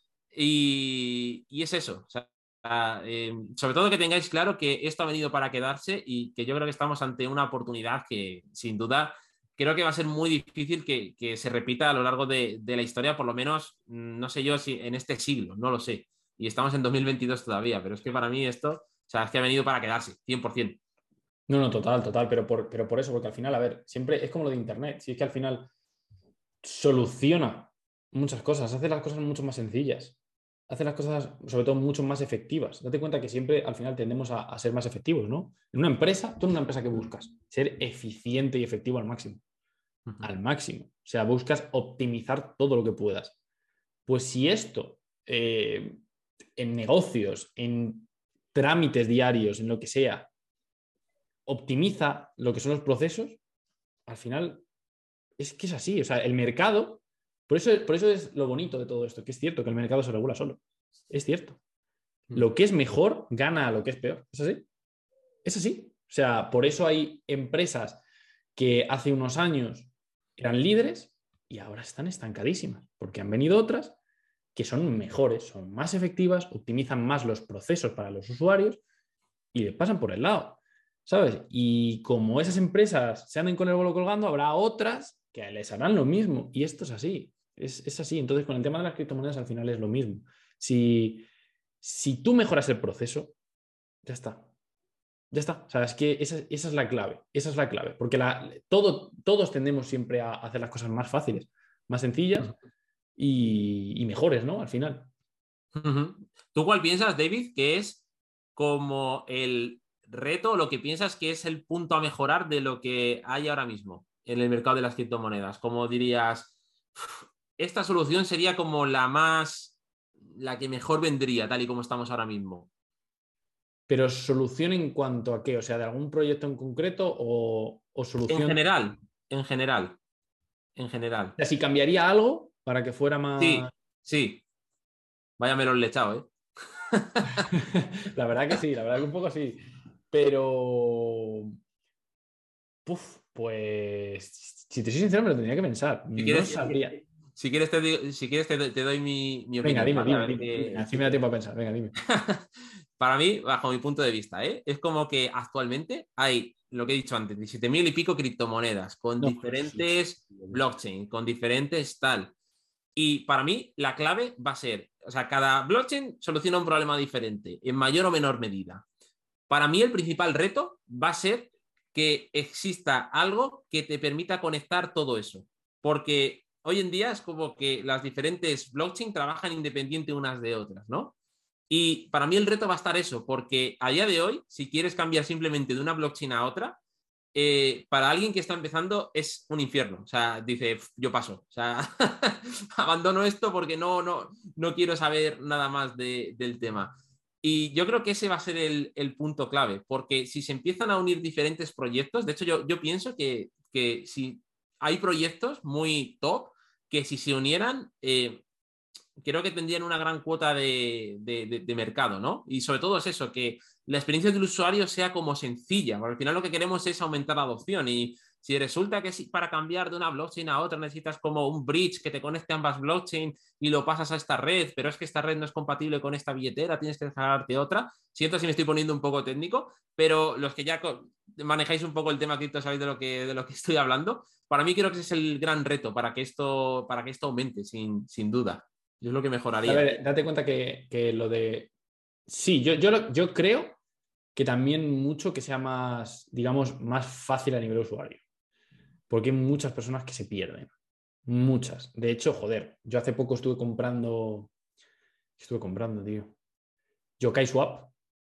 Y, y es eso. O sea, eh, sobre todo que tengáis claro que esto ha venido para quedarse y que yo creo que estamos ante una oportunidad que sin duda creo que va a ser muy difícil que, que se repita a lo largo de, de, la historia, por lo menos, no sé yo si en este siglo, no lo sé. Y estamos en dos mil veintidós todavía, pero es que para mí esto, o sea, es que ha venido para quedarse, cien por ciento. No, no, total, total, pero por, pero por eso, porque al final, a ver, siempre es como lo de Internet, si es que al final soluciona muchas cosas, hace las cosas mucho más sencillas, hace las cosas sobre todo mucho más efectivas. Date cuenta que siempre al final tendemos a, a ser más efectivos, ¿no? En una empresa, tú en una empresa que buscas ser eficiente y efectivo al máximo, Uh -huh. al máximo. O sea, buscas optimizar todo lo que puedas. Pues si esto eh, en negocios, en trámites diarios, en lo que sea, optimiza lo que son los procesos, al final es que es así, o sea, el mercado, por eso, por eso es lo bonito de todo esto, que es cierto que el mercado se regula solo, es cierto. Lo que es mejor gana a lo que es peor, ¿es así? Es así. O sea, por eso hay empresas que hace unos años eran líderes y ahora están estancadísimas, porque han venido otras que son mejores, son más efectivas, optimizan más los procesos para los usuarios y les pasan por el lado, ¿sabes? Y como esas empresas se anden con el bolo colgando, habrá otras que les harán lo mismo. Y esto es así, es, es así. Entonces, con el tema de las criptomonedas al final es lo mismo. Si, si tú mejoras el proceso, ya está. Ya está. O sea, es que esa, esa es la clave. Esa es la clave. Porque la, todo, todos tendemos siempre a hacer las cosas más fáciles, más sencillas y, y mejores, ¿no? Al final. Uh-huh. ¿Tú cuál piensas, David, que es como el reto, lo que piensas que es el punto a mejorar de lo que hay ahora mismo en el mercado de las criptomonedas? Como dirías, esta solución sería como la más, la que mejor vendría, tal y como estamos ahora mismo. Pero solución en cuanto a qué, o sea, de algún proyecto en concreto o, o En solución. general, en general, en general. O sea, si cambiaría algo para que fuera más. Sí, sí. Vaya melón lechado, ¿eh? La verdad que sí, la verdad que un poco sí. Pero. Puf, pues. Si te soy sincero, me lo tendría que pensar. Si No quieres, sabría. si quieres, te, digo- si quieres te, te doy mi, mi Venga, opinión, dime, ¿vale? A dime, ver dime, dime. qué, Así me qué da tiempo a crees. pensar. Venga, dime. Para mí, bajo mi punto de vista, ¿eh? Es como que actualmente hay, lo que he dicho antes, diecisiete mil y pico criptomonedas con No, sí, sí, diferentes sí, blockchain, con diferentes tal. Y para mí, la clave va a ser, o sea, cada blockchain soluciona un problema diferente, en mayor o menor medida. Para mí, el principal reto va a ser que exista algo que te permita conectar todo eso. Porque hoy en día es como que las diferentes blockchain trabajan independiente unas de otras, ¿no? Y para mí el reto va a estar eso, porque a día de hoy, si quieres cambiar simplemente de una blockchain a otra, eh, para alguien que está empezando es un infierno. O sea, dice, yo paso. O sea, abandono esto porque no, no, no quiero saber nada más de, del tema. Y yo creo que ese va a ser el, el, punto clave, porque si se empiezan a unir diferentes proyectos, de hecho yo, yo pienso que, que si hay proyectos muy top, que si se unieran, eh, creo que tendrían una gran cuota de, de, de, de, mercado, ¿no? Y sobre todo es eso, que la experiencia del usuario sea como sencilla, porque al final lo que queremos es aumentar la adopción y si resulta que si para cambiar de una blockchain a otra necesitas como un bridge que te conecte a ambas blockchain y lo pasas a esta red, pero es que esta red no es compatible con esta billetera, tienes que descargarte otra. Siento si me estoy poniendo un poco técnico, pero los que ya manejáis un poco el tema cripto sabéis de lo que, de lo que estoy hablando. Para mí creo que ese es el gran reto para que esto, para que esto aumente, sin, sin duda. Yo es lo que a mejoraría. ver, date cuenta que, que lo de. Sí, yo, yo, yo creo que también mucho que sea más, digamos, más fácil a nivel usuario. Porque hay muchas personas que se pierden. Muchas. De hecho, joder, yo hace poco estuve comprando. Estuve comprando, tío. Yokai Swap.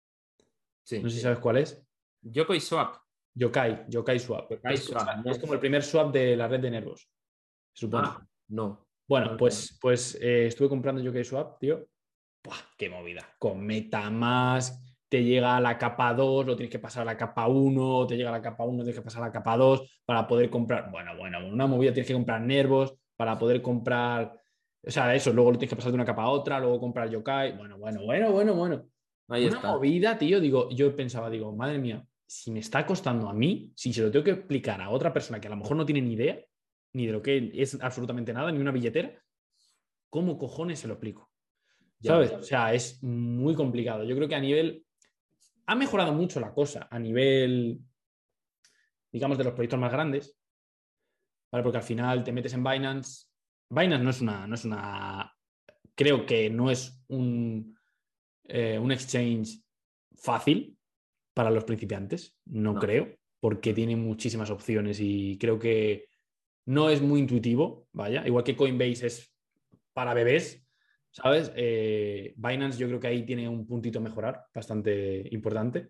Sí. No sé si sabes cuál es. Yokai Swap. Yokai, Yokai Swap. Yokai Es, Swap, es no. como el primer swap de la red de Nervos, se supone. Ah, no. Bueno, No, no. pues, pues eh, estuve comprando Yokai Swap, tío. ¡Buah, qué movida! Con MetaMask, te llega a la capa dos, lo tienes que pasar a la capa uno, te llega a la capa uno, tienes que pasar a la capa dos para poder comprar. Bueno, bueno, una movida, tienes que comprar Nervos para poder comprar. O sea, eso, luego lo tienes que pasar de una capa a otra, luego comprar Yokai. Bueno, bueno, bueno, bueno, bueno. Ahí Una está. movida, tío. Digo, yo pensaba, digo, madre mía, si me está costando a mí, si se lo tengo que explicar a otra persona que a lo mejor no tiene ni idea, ni de lo que es absolutamente nada, ni una billetera, ¿cómo cojones se lo explico? Ya ¿Sabes? ves. O sea, es muy complicado. Yo creo que a nivel. Ha mejorado mucho la cosa a nivel, digamos, de los proyectos más grandes, ¿vale? Porque al final te metes en Binance. Binance no es una. No es una creo que no es un, eh, un exchange fácil para los principiantes. No No. creo, porque tiene muchísimas opciones y creo que no es muy intuitivo, vaya. Igual que Coinbase es para bebés, ¿sabes? Eh, Binance yo creo que ahí tiene un puntito a mejorar bastante importante.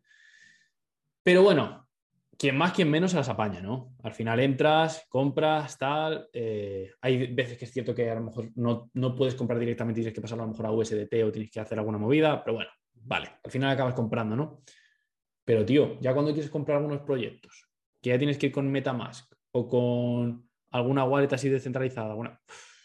Pero bueno, quien más, quien menos se las apaña, ¿no? Al final entras, compras, tal. Eh, hay veces que es cierto que a lo mejor no, no puedes comprar directamente, tienes que pasarlo a lo mejor a U S D T o tienes que hacer alguna movida, pero bueno, vale, al final acabas comprando, ¿no? Pero tío, ya cuando quieres comprar algunos proyectos, que ya tienes que ir con MetaMask o con alguna wallet así descentralizada, alguna...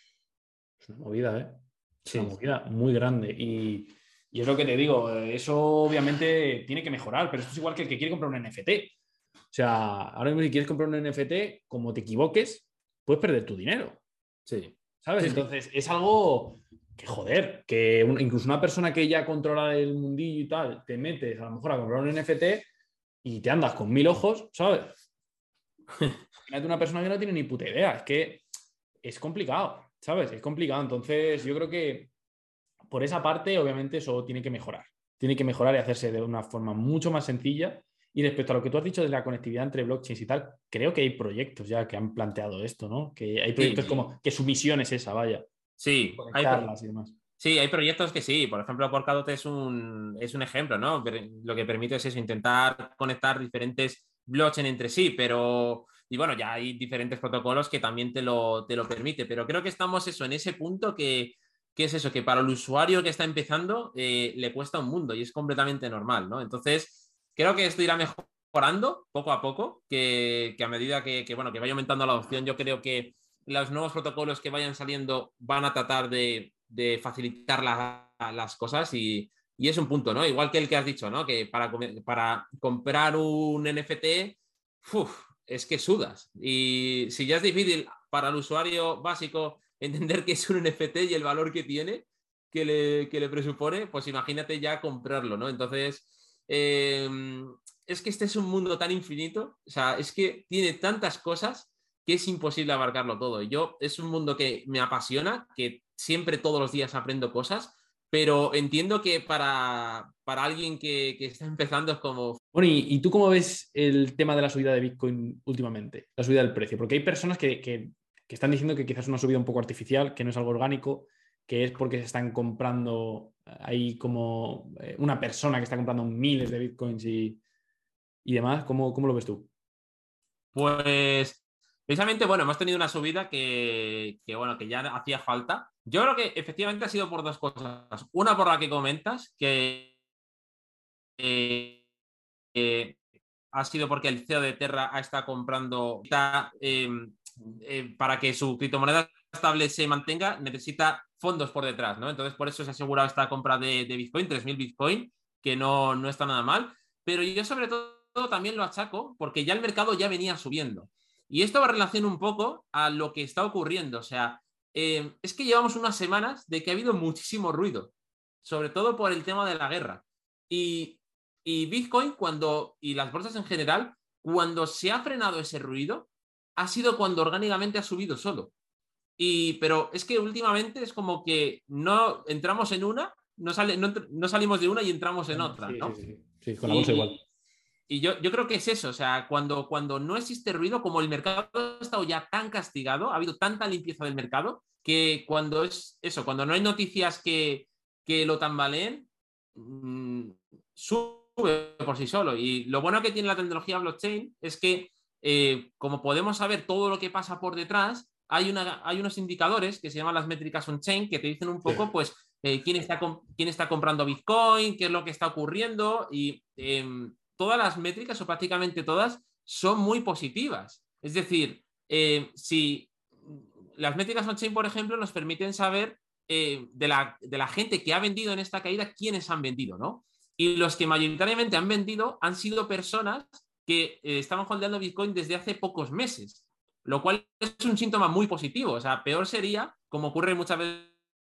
Es una movida, ¿eh? Es Sí. una movida muy grande. Y, y es lo que te digo, eso obviamente tiene que mejorar, pero esto es igual que el que quiere comprar un N F T. O sea, ahora mismo si quieres comprar un N F T, como te equivoques, puedes perder tu dinero. Sí. ¿Sabes? Sí, sí. Entonces, es algo que, joder, que un- incluso una persona que ya controla el mundillo y tal, te metes a lo mejor a comprar un N F T y te andas con mil ojos, ¿sabes? Imagínate una persona que no tiene ni puta idea. Es que es complicado, ¿sabes? Es complicado. Entonces, yo creo que por esa parte, obviamente, eso tiene que mejorar. Tiene que mejorar y hacerse de una forma mucho más sencilla. Y respecto a lo que tú has dicho de la conectividad entre blockchains y tal, creo que hay proyectos ya que han planteado esto, ¿no? Que hay proyectos Sí, como que su misión es esa, vaya, sí. Hay, pro- conectarlas y demás. sí, hay proyectos que sí. Por ejemplo, Polkadot es un, es un ejemplo, ¿no? Per- Lo que permite es eso, intentar conectar diferentes blockchain entre sí, pero... Y bueno, ya hay diferentes protocolos que también te lo, te lo permite, pero creo que estamos eso, en ese punto que, que es eso, que para el usuario que está empezando eh, le cuesta un mundo y es completamente normal, ¿no? Entonces, creo que esto irá mejorando poco a poco, que, que a medida que, que, bueno, que vaya aumentando la adopción, yo creo que los nuevos protocolos que vayan saliendo van a tratar de, de facilitar la, las cosas y, y, es un punto, ¿no? Igual que el que has dicho, ¿no? Que para, para comprar un N F T, uf, es que sudas. Y si ya es difícil para el usuario básico entender qué es un N F T y el valor que tiene, que le, que le presupone, pues imagínate ya comprarlo, ¿no? Entonces, eh, es que este es un mundo tan infinito, o sea, es que tiene tantas cosas que es imposible abarcarlo todo. Yo es un mundo que me apasiona, que siempre todos los días aprendo cosas, pero entiendo que para, para alguien que, que está empezando es como... Bueno, ¿y, y tú cómo ves el tema de la subida de Bitcoin últimamente? La subida del precio. Porque hay personas que, que, que están diciendo que quizás es una subida un poco artificial, que no es algo orgánico, que es porque se están comprando, hay como eh, una persona que está comprando miles de Bitcoins y, y demás. ¿Cómo, cómo lo ves tú? Pues precisamente, bueno, hemos tenido una subida que, que, bueno, que ya hacía falta. Yo creo que efectivamente ha sido por dos cosas. Una por la que comentas, que eh, eh, ha sido porque el C E O de Terra ha estado comprando está, eh, eh, para que su criptomoneda estable se mantenga, necesita fondos por detrás, ¿no? Entonces, por eso se ha asegurado esta compra de, de Bitcoin, tres mil Bitcoin, que no, no está nada mal. Pero yo sobre todo también lo achaco porque ya el mercado ya venía subiendo. Y esto va en relación un poco a lo que está ocurriendo. O sea, eh, es que llevamos unas semanas de que ha habido muchísimo ruido, sobre todo por el tema de la guerra. Y, y Bitcoin, cuando, y las bolsas en general, cuando se ha frenado ese ruido, ha sido cuando orgánicamente ha subido solo. Y, pero es que últimamente es como que no entramos en una, no, sale, no, no salimos de una y entramos en otra, Sí, sí, ¿no? sí. Sí, sí, con la bolsa igual. Y, y yo, yo, creo que es eso, o sea, cuando, cuando no existe ruido, como el mercado ha estado ya tan castigado, ha habido tanta limpieza del mercado, que cuando es eso, cuando no hay noticias que, que lo tambaleen, mmm, sube por sí solo. Y lo bueno que tiene la tecnología blockchain es que, eh, como podemos saber todo lo que pasa por detrás, hay, una, hay unos indicadores que se llaman las métricas on-chain que te dicen un poco, pues, eh, quién, está quién está comprando Bitcoin, qué es lo que está ocurriendo y... Eh, todas las métricas o prácticamente todas son muy positivas. Es decir, eh, si las métricas on-chain, por ejemplo, nos permiten saber eh, de, la, de, la, gente que ha vendido en esta caída, quiénes han vendido, ¿no? Y los que mayoritariamente han vendido han sido personas que eh, estaban holdeando Bitcoin desde hace pocos meses, lo cual es un síntoma muy positivo. O sea, peor sería, como ocurre muchas veces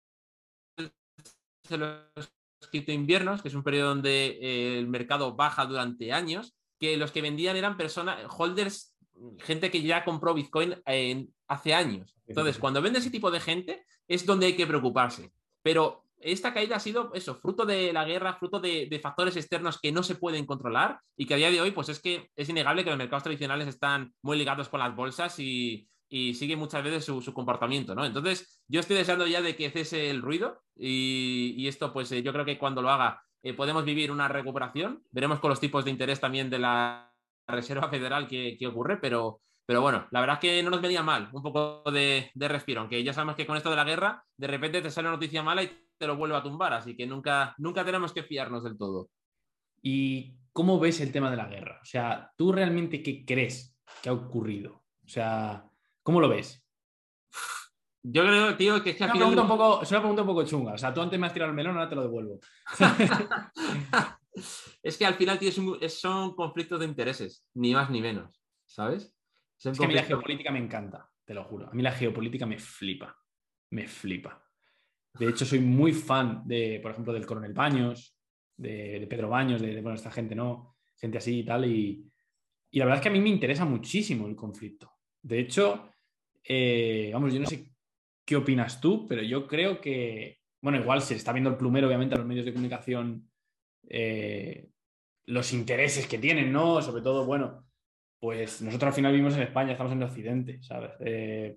en los inviernos, que es un periodo donde eh, el mercado baja durante años, que los que vendían eran personas, holders, gente que ya compró Bitcoin en, hace años. Entonces, cuando vende ese tipo de gente, es donde hay que preocuparse. Pero esta caída ha sido eso, fruto de la guerra, fruto de, de factores externos que no se pueden controlar y que a día de hoy, pues es que es innegable que los mercados tradicionales están muy ligados con las bolsas y, y sigue muchas veces su, su, comportamiento, ¿no? Entonces, yo estoy deseando ya de que cese el ruido y, y esto, pues eh, yo creo que cuando lo haga eh, podemos vivir una recuperación. Veremos con los tipos de interés también de la Reserva Federal que, que ocurre, pero, pero bueno, la verdad es que no nos venía mal un poco de, de respiro, aunque ya sabemos que con esto de la guerra, de repente te sale una noticia mala y te lo vuelve a tumbar, así que nunca, nunca tenemos que fiarnos del todo. ¿Y cómo ves el tema de la guerra? O sea, ¿tú realmente qué crees que ha ocurrido? O sea, ¿Cómo lo ves? Yo creo, tío, que es que Es al una final... pregunta un poco, es una pregunta un poco chunga. O sea, tú antes me has tirado el melón, ahora te lo devuelvo. Es que al final, tío, es un- es- son conflictos de intereses, ni más ni menos, ¿sabes? Son Es que a mí la conflictos... geopolítica me encanta, te lo juro. A mí la geopolítica me flipa. Me flipa. De hecho, soy muy fan de, por ejemplo, del Coronel Baños, de, de Pedro Baños, de, de, bueno, esta gente, ¿no? Gente así y tal. Y, y la verdad es que a mí me interesa muchísimo el conflicto. De hecho, eh, vamos, yo no sé qué opinas tú, pero yo creo que, bueno, igual se está viendo el plumero, obviamente, a los medios de comunicación, eh, los intereses que tienen, ¿no? Sobre todo, bueno, pues nosotros al final vivimos en España, estamos en el Occidente, ¿sabes? Eh,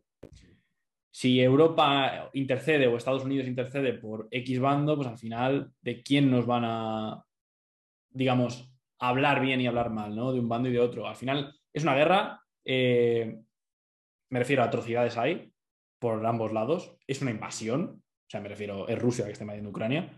si Europa intercede o Estados Unidos intercede por X bando, pues al final, ¿de quién nos van a, digamos, hablar bien y hablar mal, ¿no? De un bando y de otro. Al final es una guerra, eh, me refiero a atrocidades ahí, por ambos lados. Es una invasión, o sea, me refiero, es Rusia que está invadiendo Ucrania,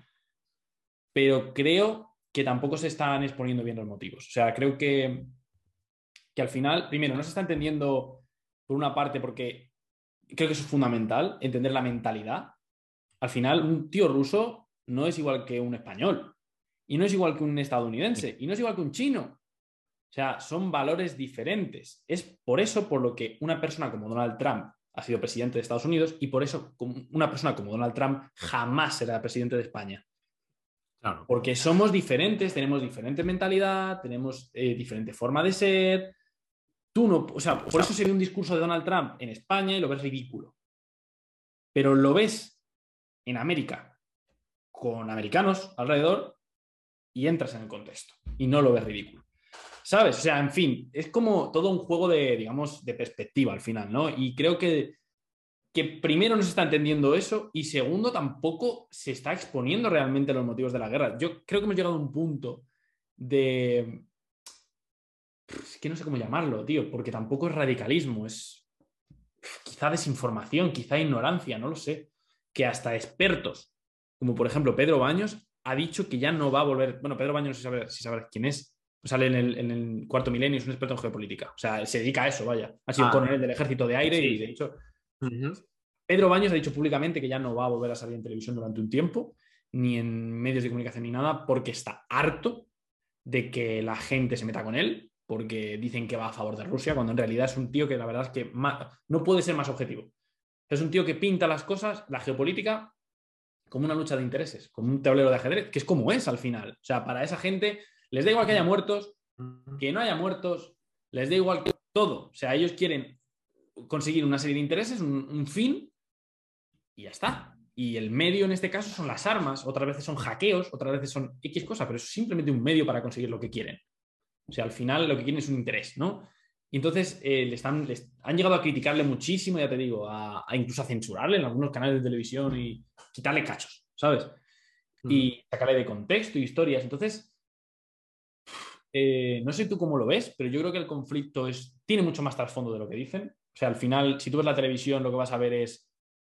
pero creo que tampoco se están exponiendo bien los motivos. O sea, creo que, que al final, primero, no se está entendiendo por una parte porque creo que eso es fundamental, entender la mentalidad. Al final, un tío ruso no es igual que un español, y no es igual que un estadounidense, y no es igual que un chino. O sea, son valores diferentes. Es por eso por lo que una persona como Donald Trump ha sido presidente de Estados Unidos y por eso una persona como Donald Trump jamás será presidente de España. Claro. Porque somos diferentes, tenemos diferente mentalidad, tenemos eh, diferente forma de ser. Tú no, o sea, por eso se ve un discurso de Donald Trump en España y lo ves ridículo. Pero lo ves en América con americanos alrededor y entras en el contexto y no lo ves ridículo. ¿Sabes? O sea, en fin, es como todo un juego de, digamos, de perspectiva al final, ¿no? Y creo que, que primero no se está entendiendo eso y segundo tampoco se está exponiendo realmente los motivos de la guerra. Yo creo que hemos llegado a un punto de... Es que no sé cómo llamarlo, tío, porque tampoco es radicalismo, es quizá desinformación, quizá ignorancia, no lo sé. Que hasta expertos, como por ejemplo Pedro Baños, ha dicho que ya no va a volver... Bueno, Pedro Baños, no sé si sabrás si sabrás quién es, sale en el, en el Cuarto Milenio, es un experto en geopolítica. O sea, se dedica a eso, vaya. Ha sido Ah, coronel del ejército de aire sí, y de sí. hecho Uh-huh. Pedro Baños ha dicho públicamente que ya no va a volver a salir en televisión durante un tiempo, ni en medios de comunicación ni nada, porque está harto de que la gente se meta con él, porque dicen que va a favor de Rusia, cuando en realidad es un tío que la verdad es que más, no puede ser más objetivo. Es un tío que pinta las cosas, la geopolítica, como una lucha de intereses, como un tablero de ajedrez, que es como es al final. O sea, para esa gente les da igual que haya muertos, que no haya muertos, les da igual que todo. O sea, ellos quieren conseguir una serie de intereses, un, un fin, y ya está. Y el medio en este caso son las armas, otras veces son hackeos, otras veces son X cosas, pero es simplemente un medio para conseguir lo que quieren. O sea, al final lo que quieren es un interés, ¿no? Y entonces eh, le están, les, han llegado a criticarle muchísimo, ya te digo, a, a incluso a censurarle en algunos canales de televisión y quitarle cachos, ¿sabes? Uh-huh. Y sacarle de contexto y historias. Entonces, eh, no sé tú cómo lo ves, pero yo creo que el conflicto es, tiene mucho más trasfondo de lo que dicen. O sea, al final, si tú ves la televisión, lo que vas a ver es,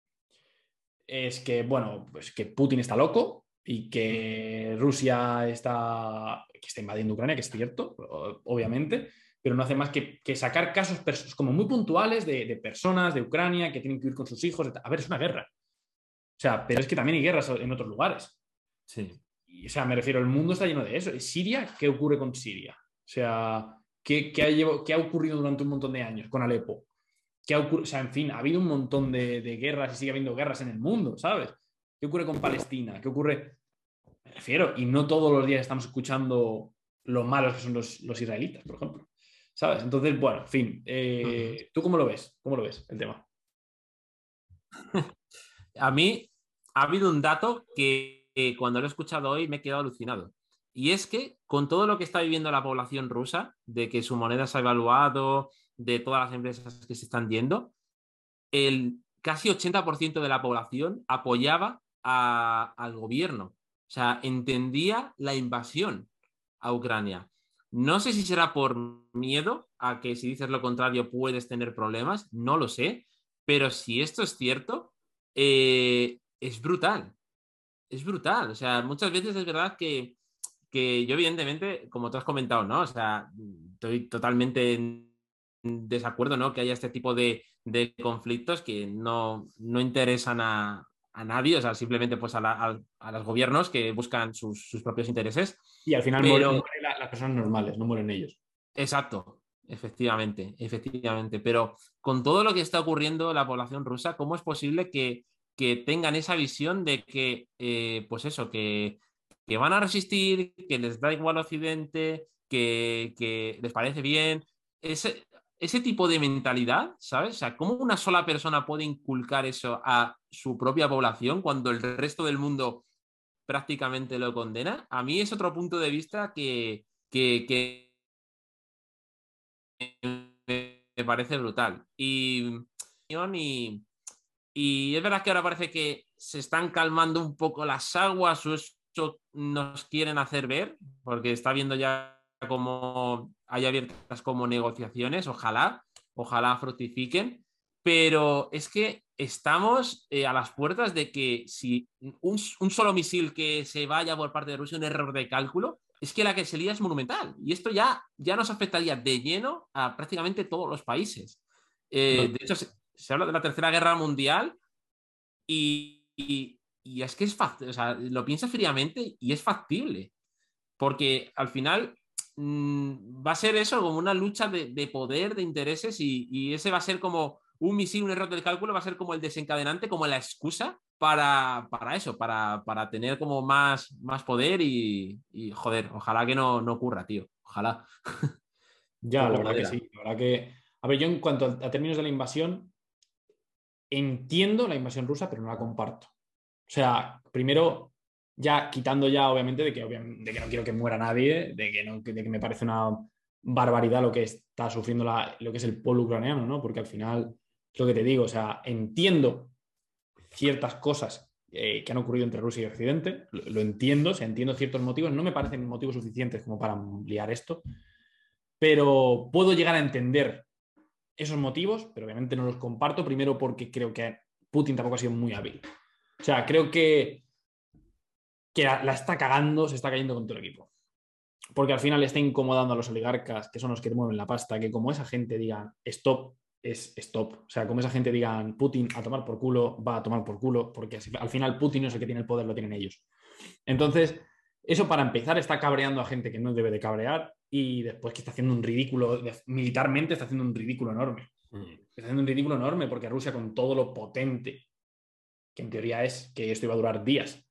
es que, bueno, pues que Putin está loco y que Rusia está, que está invadiendo Ucrania, que es cierto, obviamente, pero no hace más que, que sacar casos como muy puntuales de, de, personas de Ucrania que tienen que ir con sus hijos. A ver, es una guerra. O sea, pero es que también hay guerras en otros lugares. Sí. Y, o sea, me refiero, el mundo está lleno de eso. ¿Siria? ¿Qué ocurre con Siria? O sea, ¿qué, qué, ha, llevo, ¿qué ha ocurrido durante un montón de años con Alepo? ¿Qué ha ocurrido? O sea, en fin, ha habido un montón de, de guerras y sigue habiendo guerras en el mundo, ¿sabes? ¿Qué ocurre con Palestina? ¿Qué ocurre? Me refiero, y no todos los días estamos escuchando lo malos que son los, los israelitas, por ejemplo. ¿Sabes? Entonces, bueno, en fin. Uh-huh. Eh, ¿Tú cómo lo ves? ¿Cómo lo ves el tema? A mí ha habido un dato que, que cuando lo he escuchado hoy me he quedado alucinado. Y es que con todo lo que está viviendo la población rusa, de que su moneda se ha evaluado, de todas las empresas que se están yendo, el casi ochenta por ciento de la población apoyaba a, al gobierno. O sea, entendía la invasión a Ucrania. No sé si será por miedo a que si dices lo contrario puedes tener problemas, no lo sé, pero si esto es cierto, eh, es brutal. Es brutal. O sea, muchas veces es verdad que, que yo, evidentemente, como tú has comentado, ¿no? O sea, estoy totalmente en desacuerdo, ¿no? Que haya este tipo de, de conflictos que no, no interesan a, a nadie, o sea, simplemente pues a, la, a, a los gobiernos que buscan sus, sus propios intereses. Y al final mueren, Pero, mueren la- las personas normales, no mueren ellos. exacto, efectivamente, efectivamente. Pero con todo lo que está ocurriendo en la población rusa, ¿cómo es posible que, que tengan esa visión de que, eh, pues eso, que, que van a resistir, que les da igual Occidente, que, que les parece bien? Ese, ese tipo de mentalidad, ¿sabes? O sea, ¿cómo una sola persona puede inculcar eso a su propia población cuando el resto del mundo prácticamente lo condena? A mí es otro punto de vista que, que, que me parece brutal. Y, y, y es verdad que ahora parece que se están calmando un poco las aguas, o eso nos quieren hacer ver, porque está viendo ya como hay abiertas como negociaciones, ojalá, ojalá fructifiquen, pero es que estamos eh, a las puertas de que si un, un, solo misil que se vaya por parte de Rusia, un error de cálculo, es que la que se lía es monumental. Y esto ya, ya nos afectaría de lleno a prácticamente todos los países. No, Eh, de hecho, se, se, habla de la Tercera Guerra Mundial y, y, y es que es fácil, o sea, lo piensas fríamente y es factible. Porque al final mmm, va a ser eso, como una lucha de, de poder, de intereses, y, y, ese va a ser como un misil, un error del cálculo, va a ser como el desencadenante, como la excusa para, para eso, para, para tener como más, más poder y, y, joder, ojalá que no, no ocurra, tío. Ojalá. ya, la Poco verdad que madera. sí. La verdad que. A ver, yo en cuanto a, a términos de la invasión, entiendo la invasión rusa, pero no la comparto. O sea, primero, ya quitando ya, obviamente, de que, obviamente, de que no quiero que muera nadie, de que, no, de que me parece una barbaridad lo que está sufriendo la, lo que es el pueblo ucraniano, ¿no? Porque al final, es lo que te digo, o sea, entiendo ciertas cosas eh, que han ocurrido entre Rusia y Occidente, lo, lo entiendo, o sea, entiendo ciertos motivos, no me parecen motivos suficientes como para liar esto, pero puedo llegar a entender esos motivos, pero obviamente no los comparto, primero porque creo que Putin tampoco ha sido muy hábil. O sea, creo que, que la, la está cagando, se está cayendo con todo el equipo. Porque al final le está incomodando a los oligarcas, que son los que mueven la pasta, que como esa gente digan stop, es stop. O sea, como esa gente digan Putin a tomar por culo, va a tomar por culo, porque así, al final Putin no es el que tiene el poder, lo tienen ellos. Entonces, eso para empezar está cabreando a gente que no debe de cabrear y después que está haciendo un ridículo, militarmente está haciendo un ridículo enorme. Está haciendo un ridículo enorme porque Rusia con todo lo potente, que en teoría es que esto iba a durar días,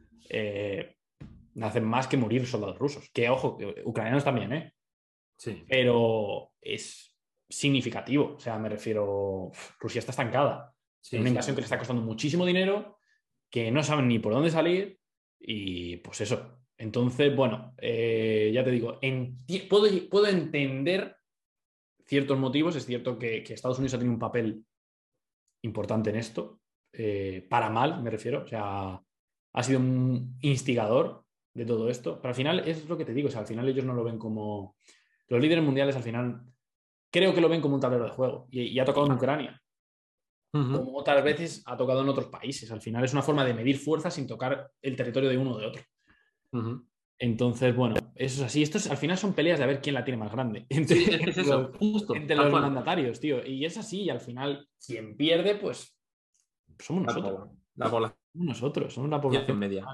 eh, hacen más que morir soldados rusos. Que ojo, que ucranianos también, ¿eh? Sí. Pero es significativo. O sea, me refiero, Rusia está estancada en Sí, una sí, invasión sí. que le está costando muchísimo dinero, que no saben ni por dónde salir y pues eso. Entonces, bueno, eh, ya te digo, enti- puedo, puedo entender ciertos motivos. Es cierto que, que Estados Unidos ha tenido un papel importante en esto, eh, para mal, me refiero. O sea, ha sido un instigador de todo esto, pero al final es lo que te digo, o sea, al final ellos no lo ven como... Los líderes mundiales al final creo que lo ven como un tablero de juego y, y ha tocado en Ucrania, Uh -huh. como otras veces ha tocado en otros países. Al final es una forma de medir fuerzas sin tocar el territorio de uno o de otro. Uh -huh. Entonces, bueno, eso es así. Estos al final son peleas de a ver quién la tiene más grande entre, Sí, es que es entre eso, los, justo, entre tal los cual. mandatarios, tío. Y es así, y al final, quien pierde, pues somos La, nosotros. po la población Somos nosotros, somos la población. media.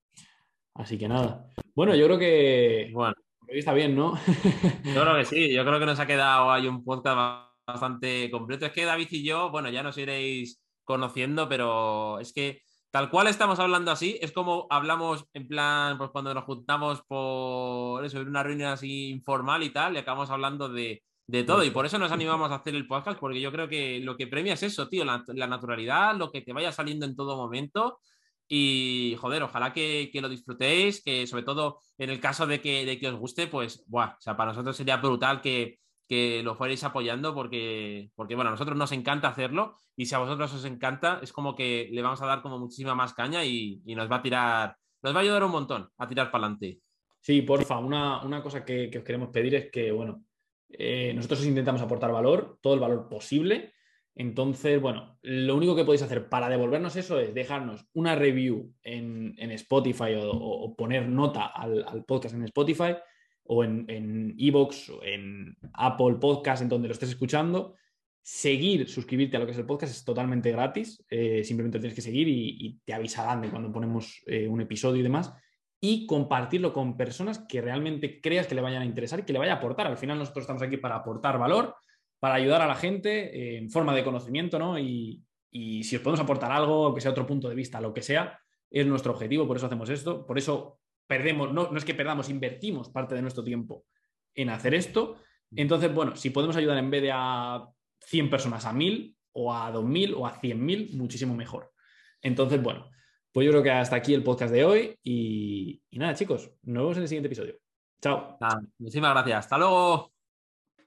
Así que nada. Bueno, yo creo que Bueno, está bien, ¿no? yo creo que sí, yo creo que nos ha quedado ahí un podcast bastante completo. Es que David y yo, bueno, ya nos iréis conociendo, pero es que tal cual estamos hablando así, es como hablamos en plan, pues cuando nos juntamos por eso, en una reunión así informal y tal, y acabamos hablando de, de todo. Y por eso nos animamos a hacer el podcast, porque yo creo que lo que premia es eso, tío, la, la naturalidad, lo que te vaya saliendo en todo momento. Y joder, ojalá que, que, lo disfrutéis, que sobre todo en el caso de que, de que os guste, pues, buah, o sea, para nosotros sería brutal que, que lo fuerais apoyando porque, porque, bueno, a nosotros nos encanta hacerlo y si a vosotros os encanta, es como que le vamos a dar como muchísima más caña y, y nos va a tirar, nos va a ayudar un montón a tirar para adelante. Sí, porfa, una, una cosa que, que os queremos pedir es que, bueno, eh, nosotros os intentamos aportar valor, todo el valor posible. Entonces, bueno, lo único que podéis hacer para devolvernos eso es dejarnos una review en, en Spotify o, o, poner nota al, al, podcast en Spotify o en iVoox o en Apple Podcast, en donde lo estés escuchando. Seguir, suscribirte a lo que es el podcast es totalmente gratis. Eh, simplemente lo tienes que seguir y, y te avisarán de cuando ponemos eh, un episodio y demás. Y compartirlo con personas que realmente creas que le vayan a interesar y que le vaya a aportar. Al final nosotros estamos aquí para aportar valor, para ayudar a la gente eh, en forma de conocimiento, ¿no? Y, y si os podemos aportar algo, que sea otro punto de vista, lo que sea, es nuestro objetivo, por eso hacemos esto. Por eso perdemos, no, no es que perdamos, invertimos parte de nuestro tiempo en hacer esto. Entonces, bueno, si podemos ayudar en vez de a cien personas a mil o a dos mil o a cien mil, muchísimo mejor. Entonces, bueno, pues yo creo que hasta aquí el podcast de hoy y, y nada, chicos, nos vemos en el siguiente episodio. Chao. Nada, muchísimas gracias. Hasta luego.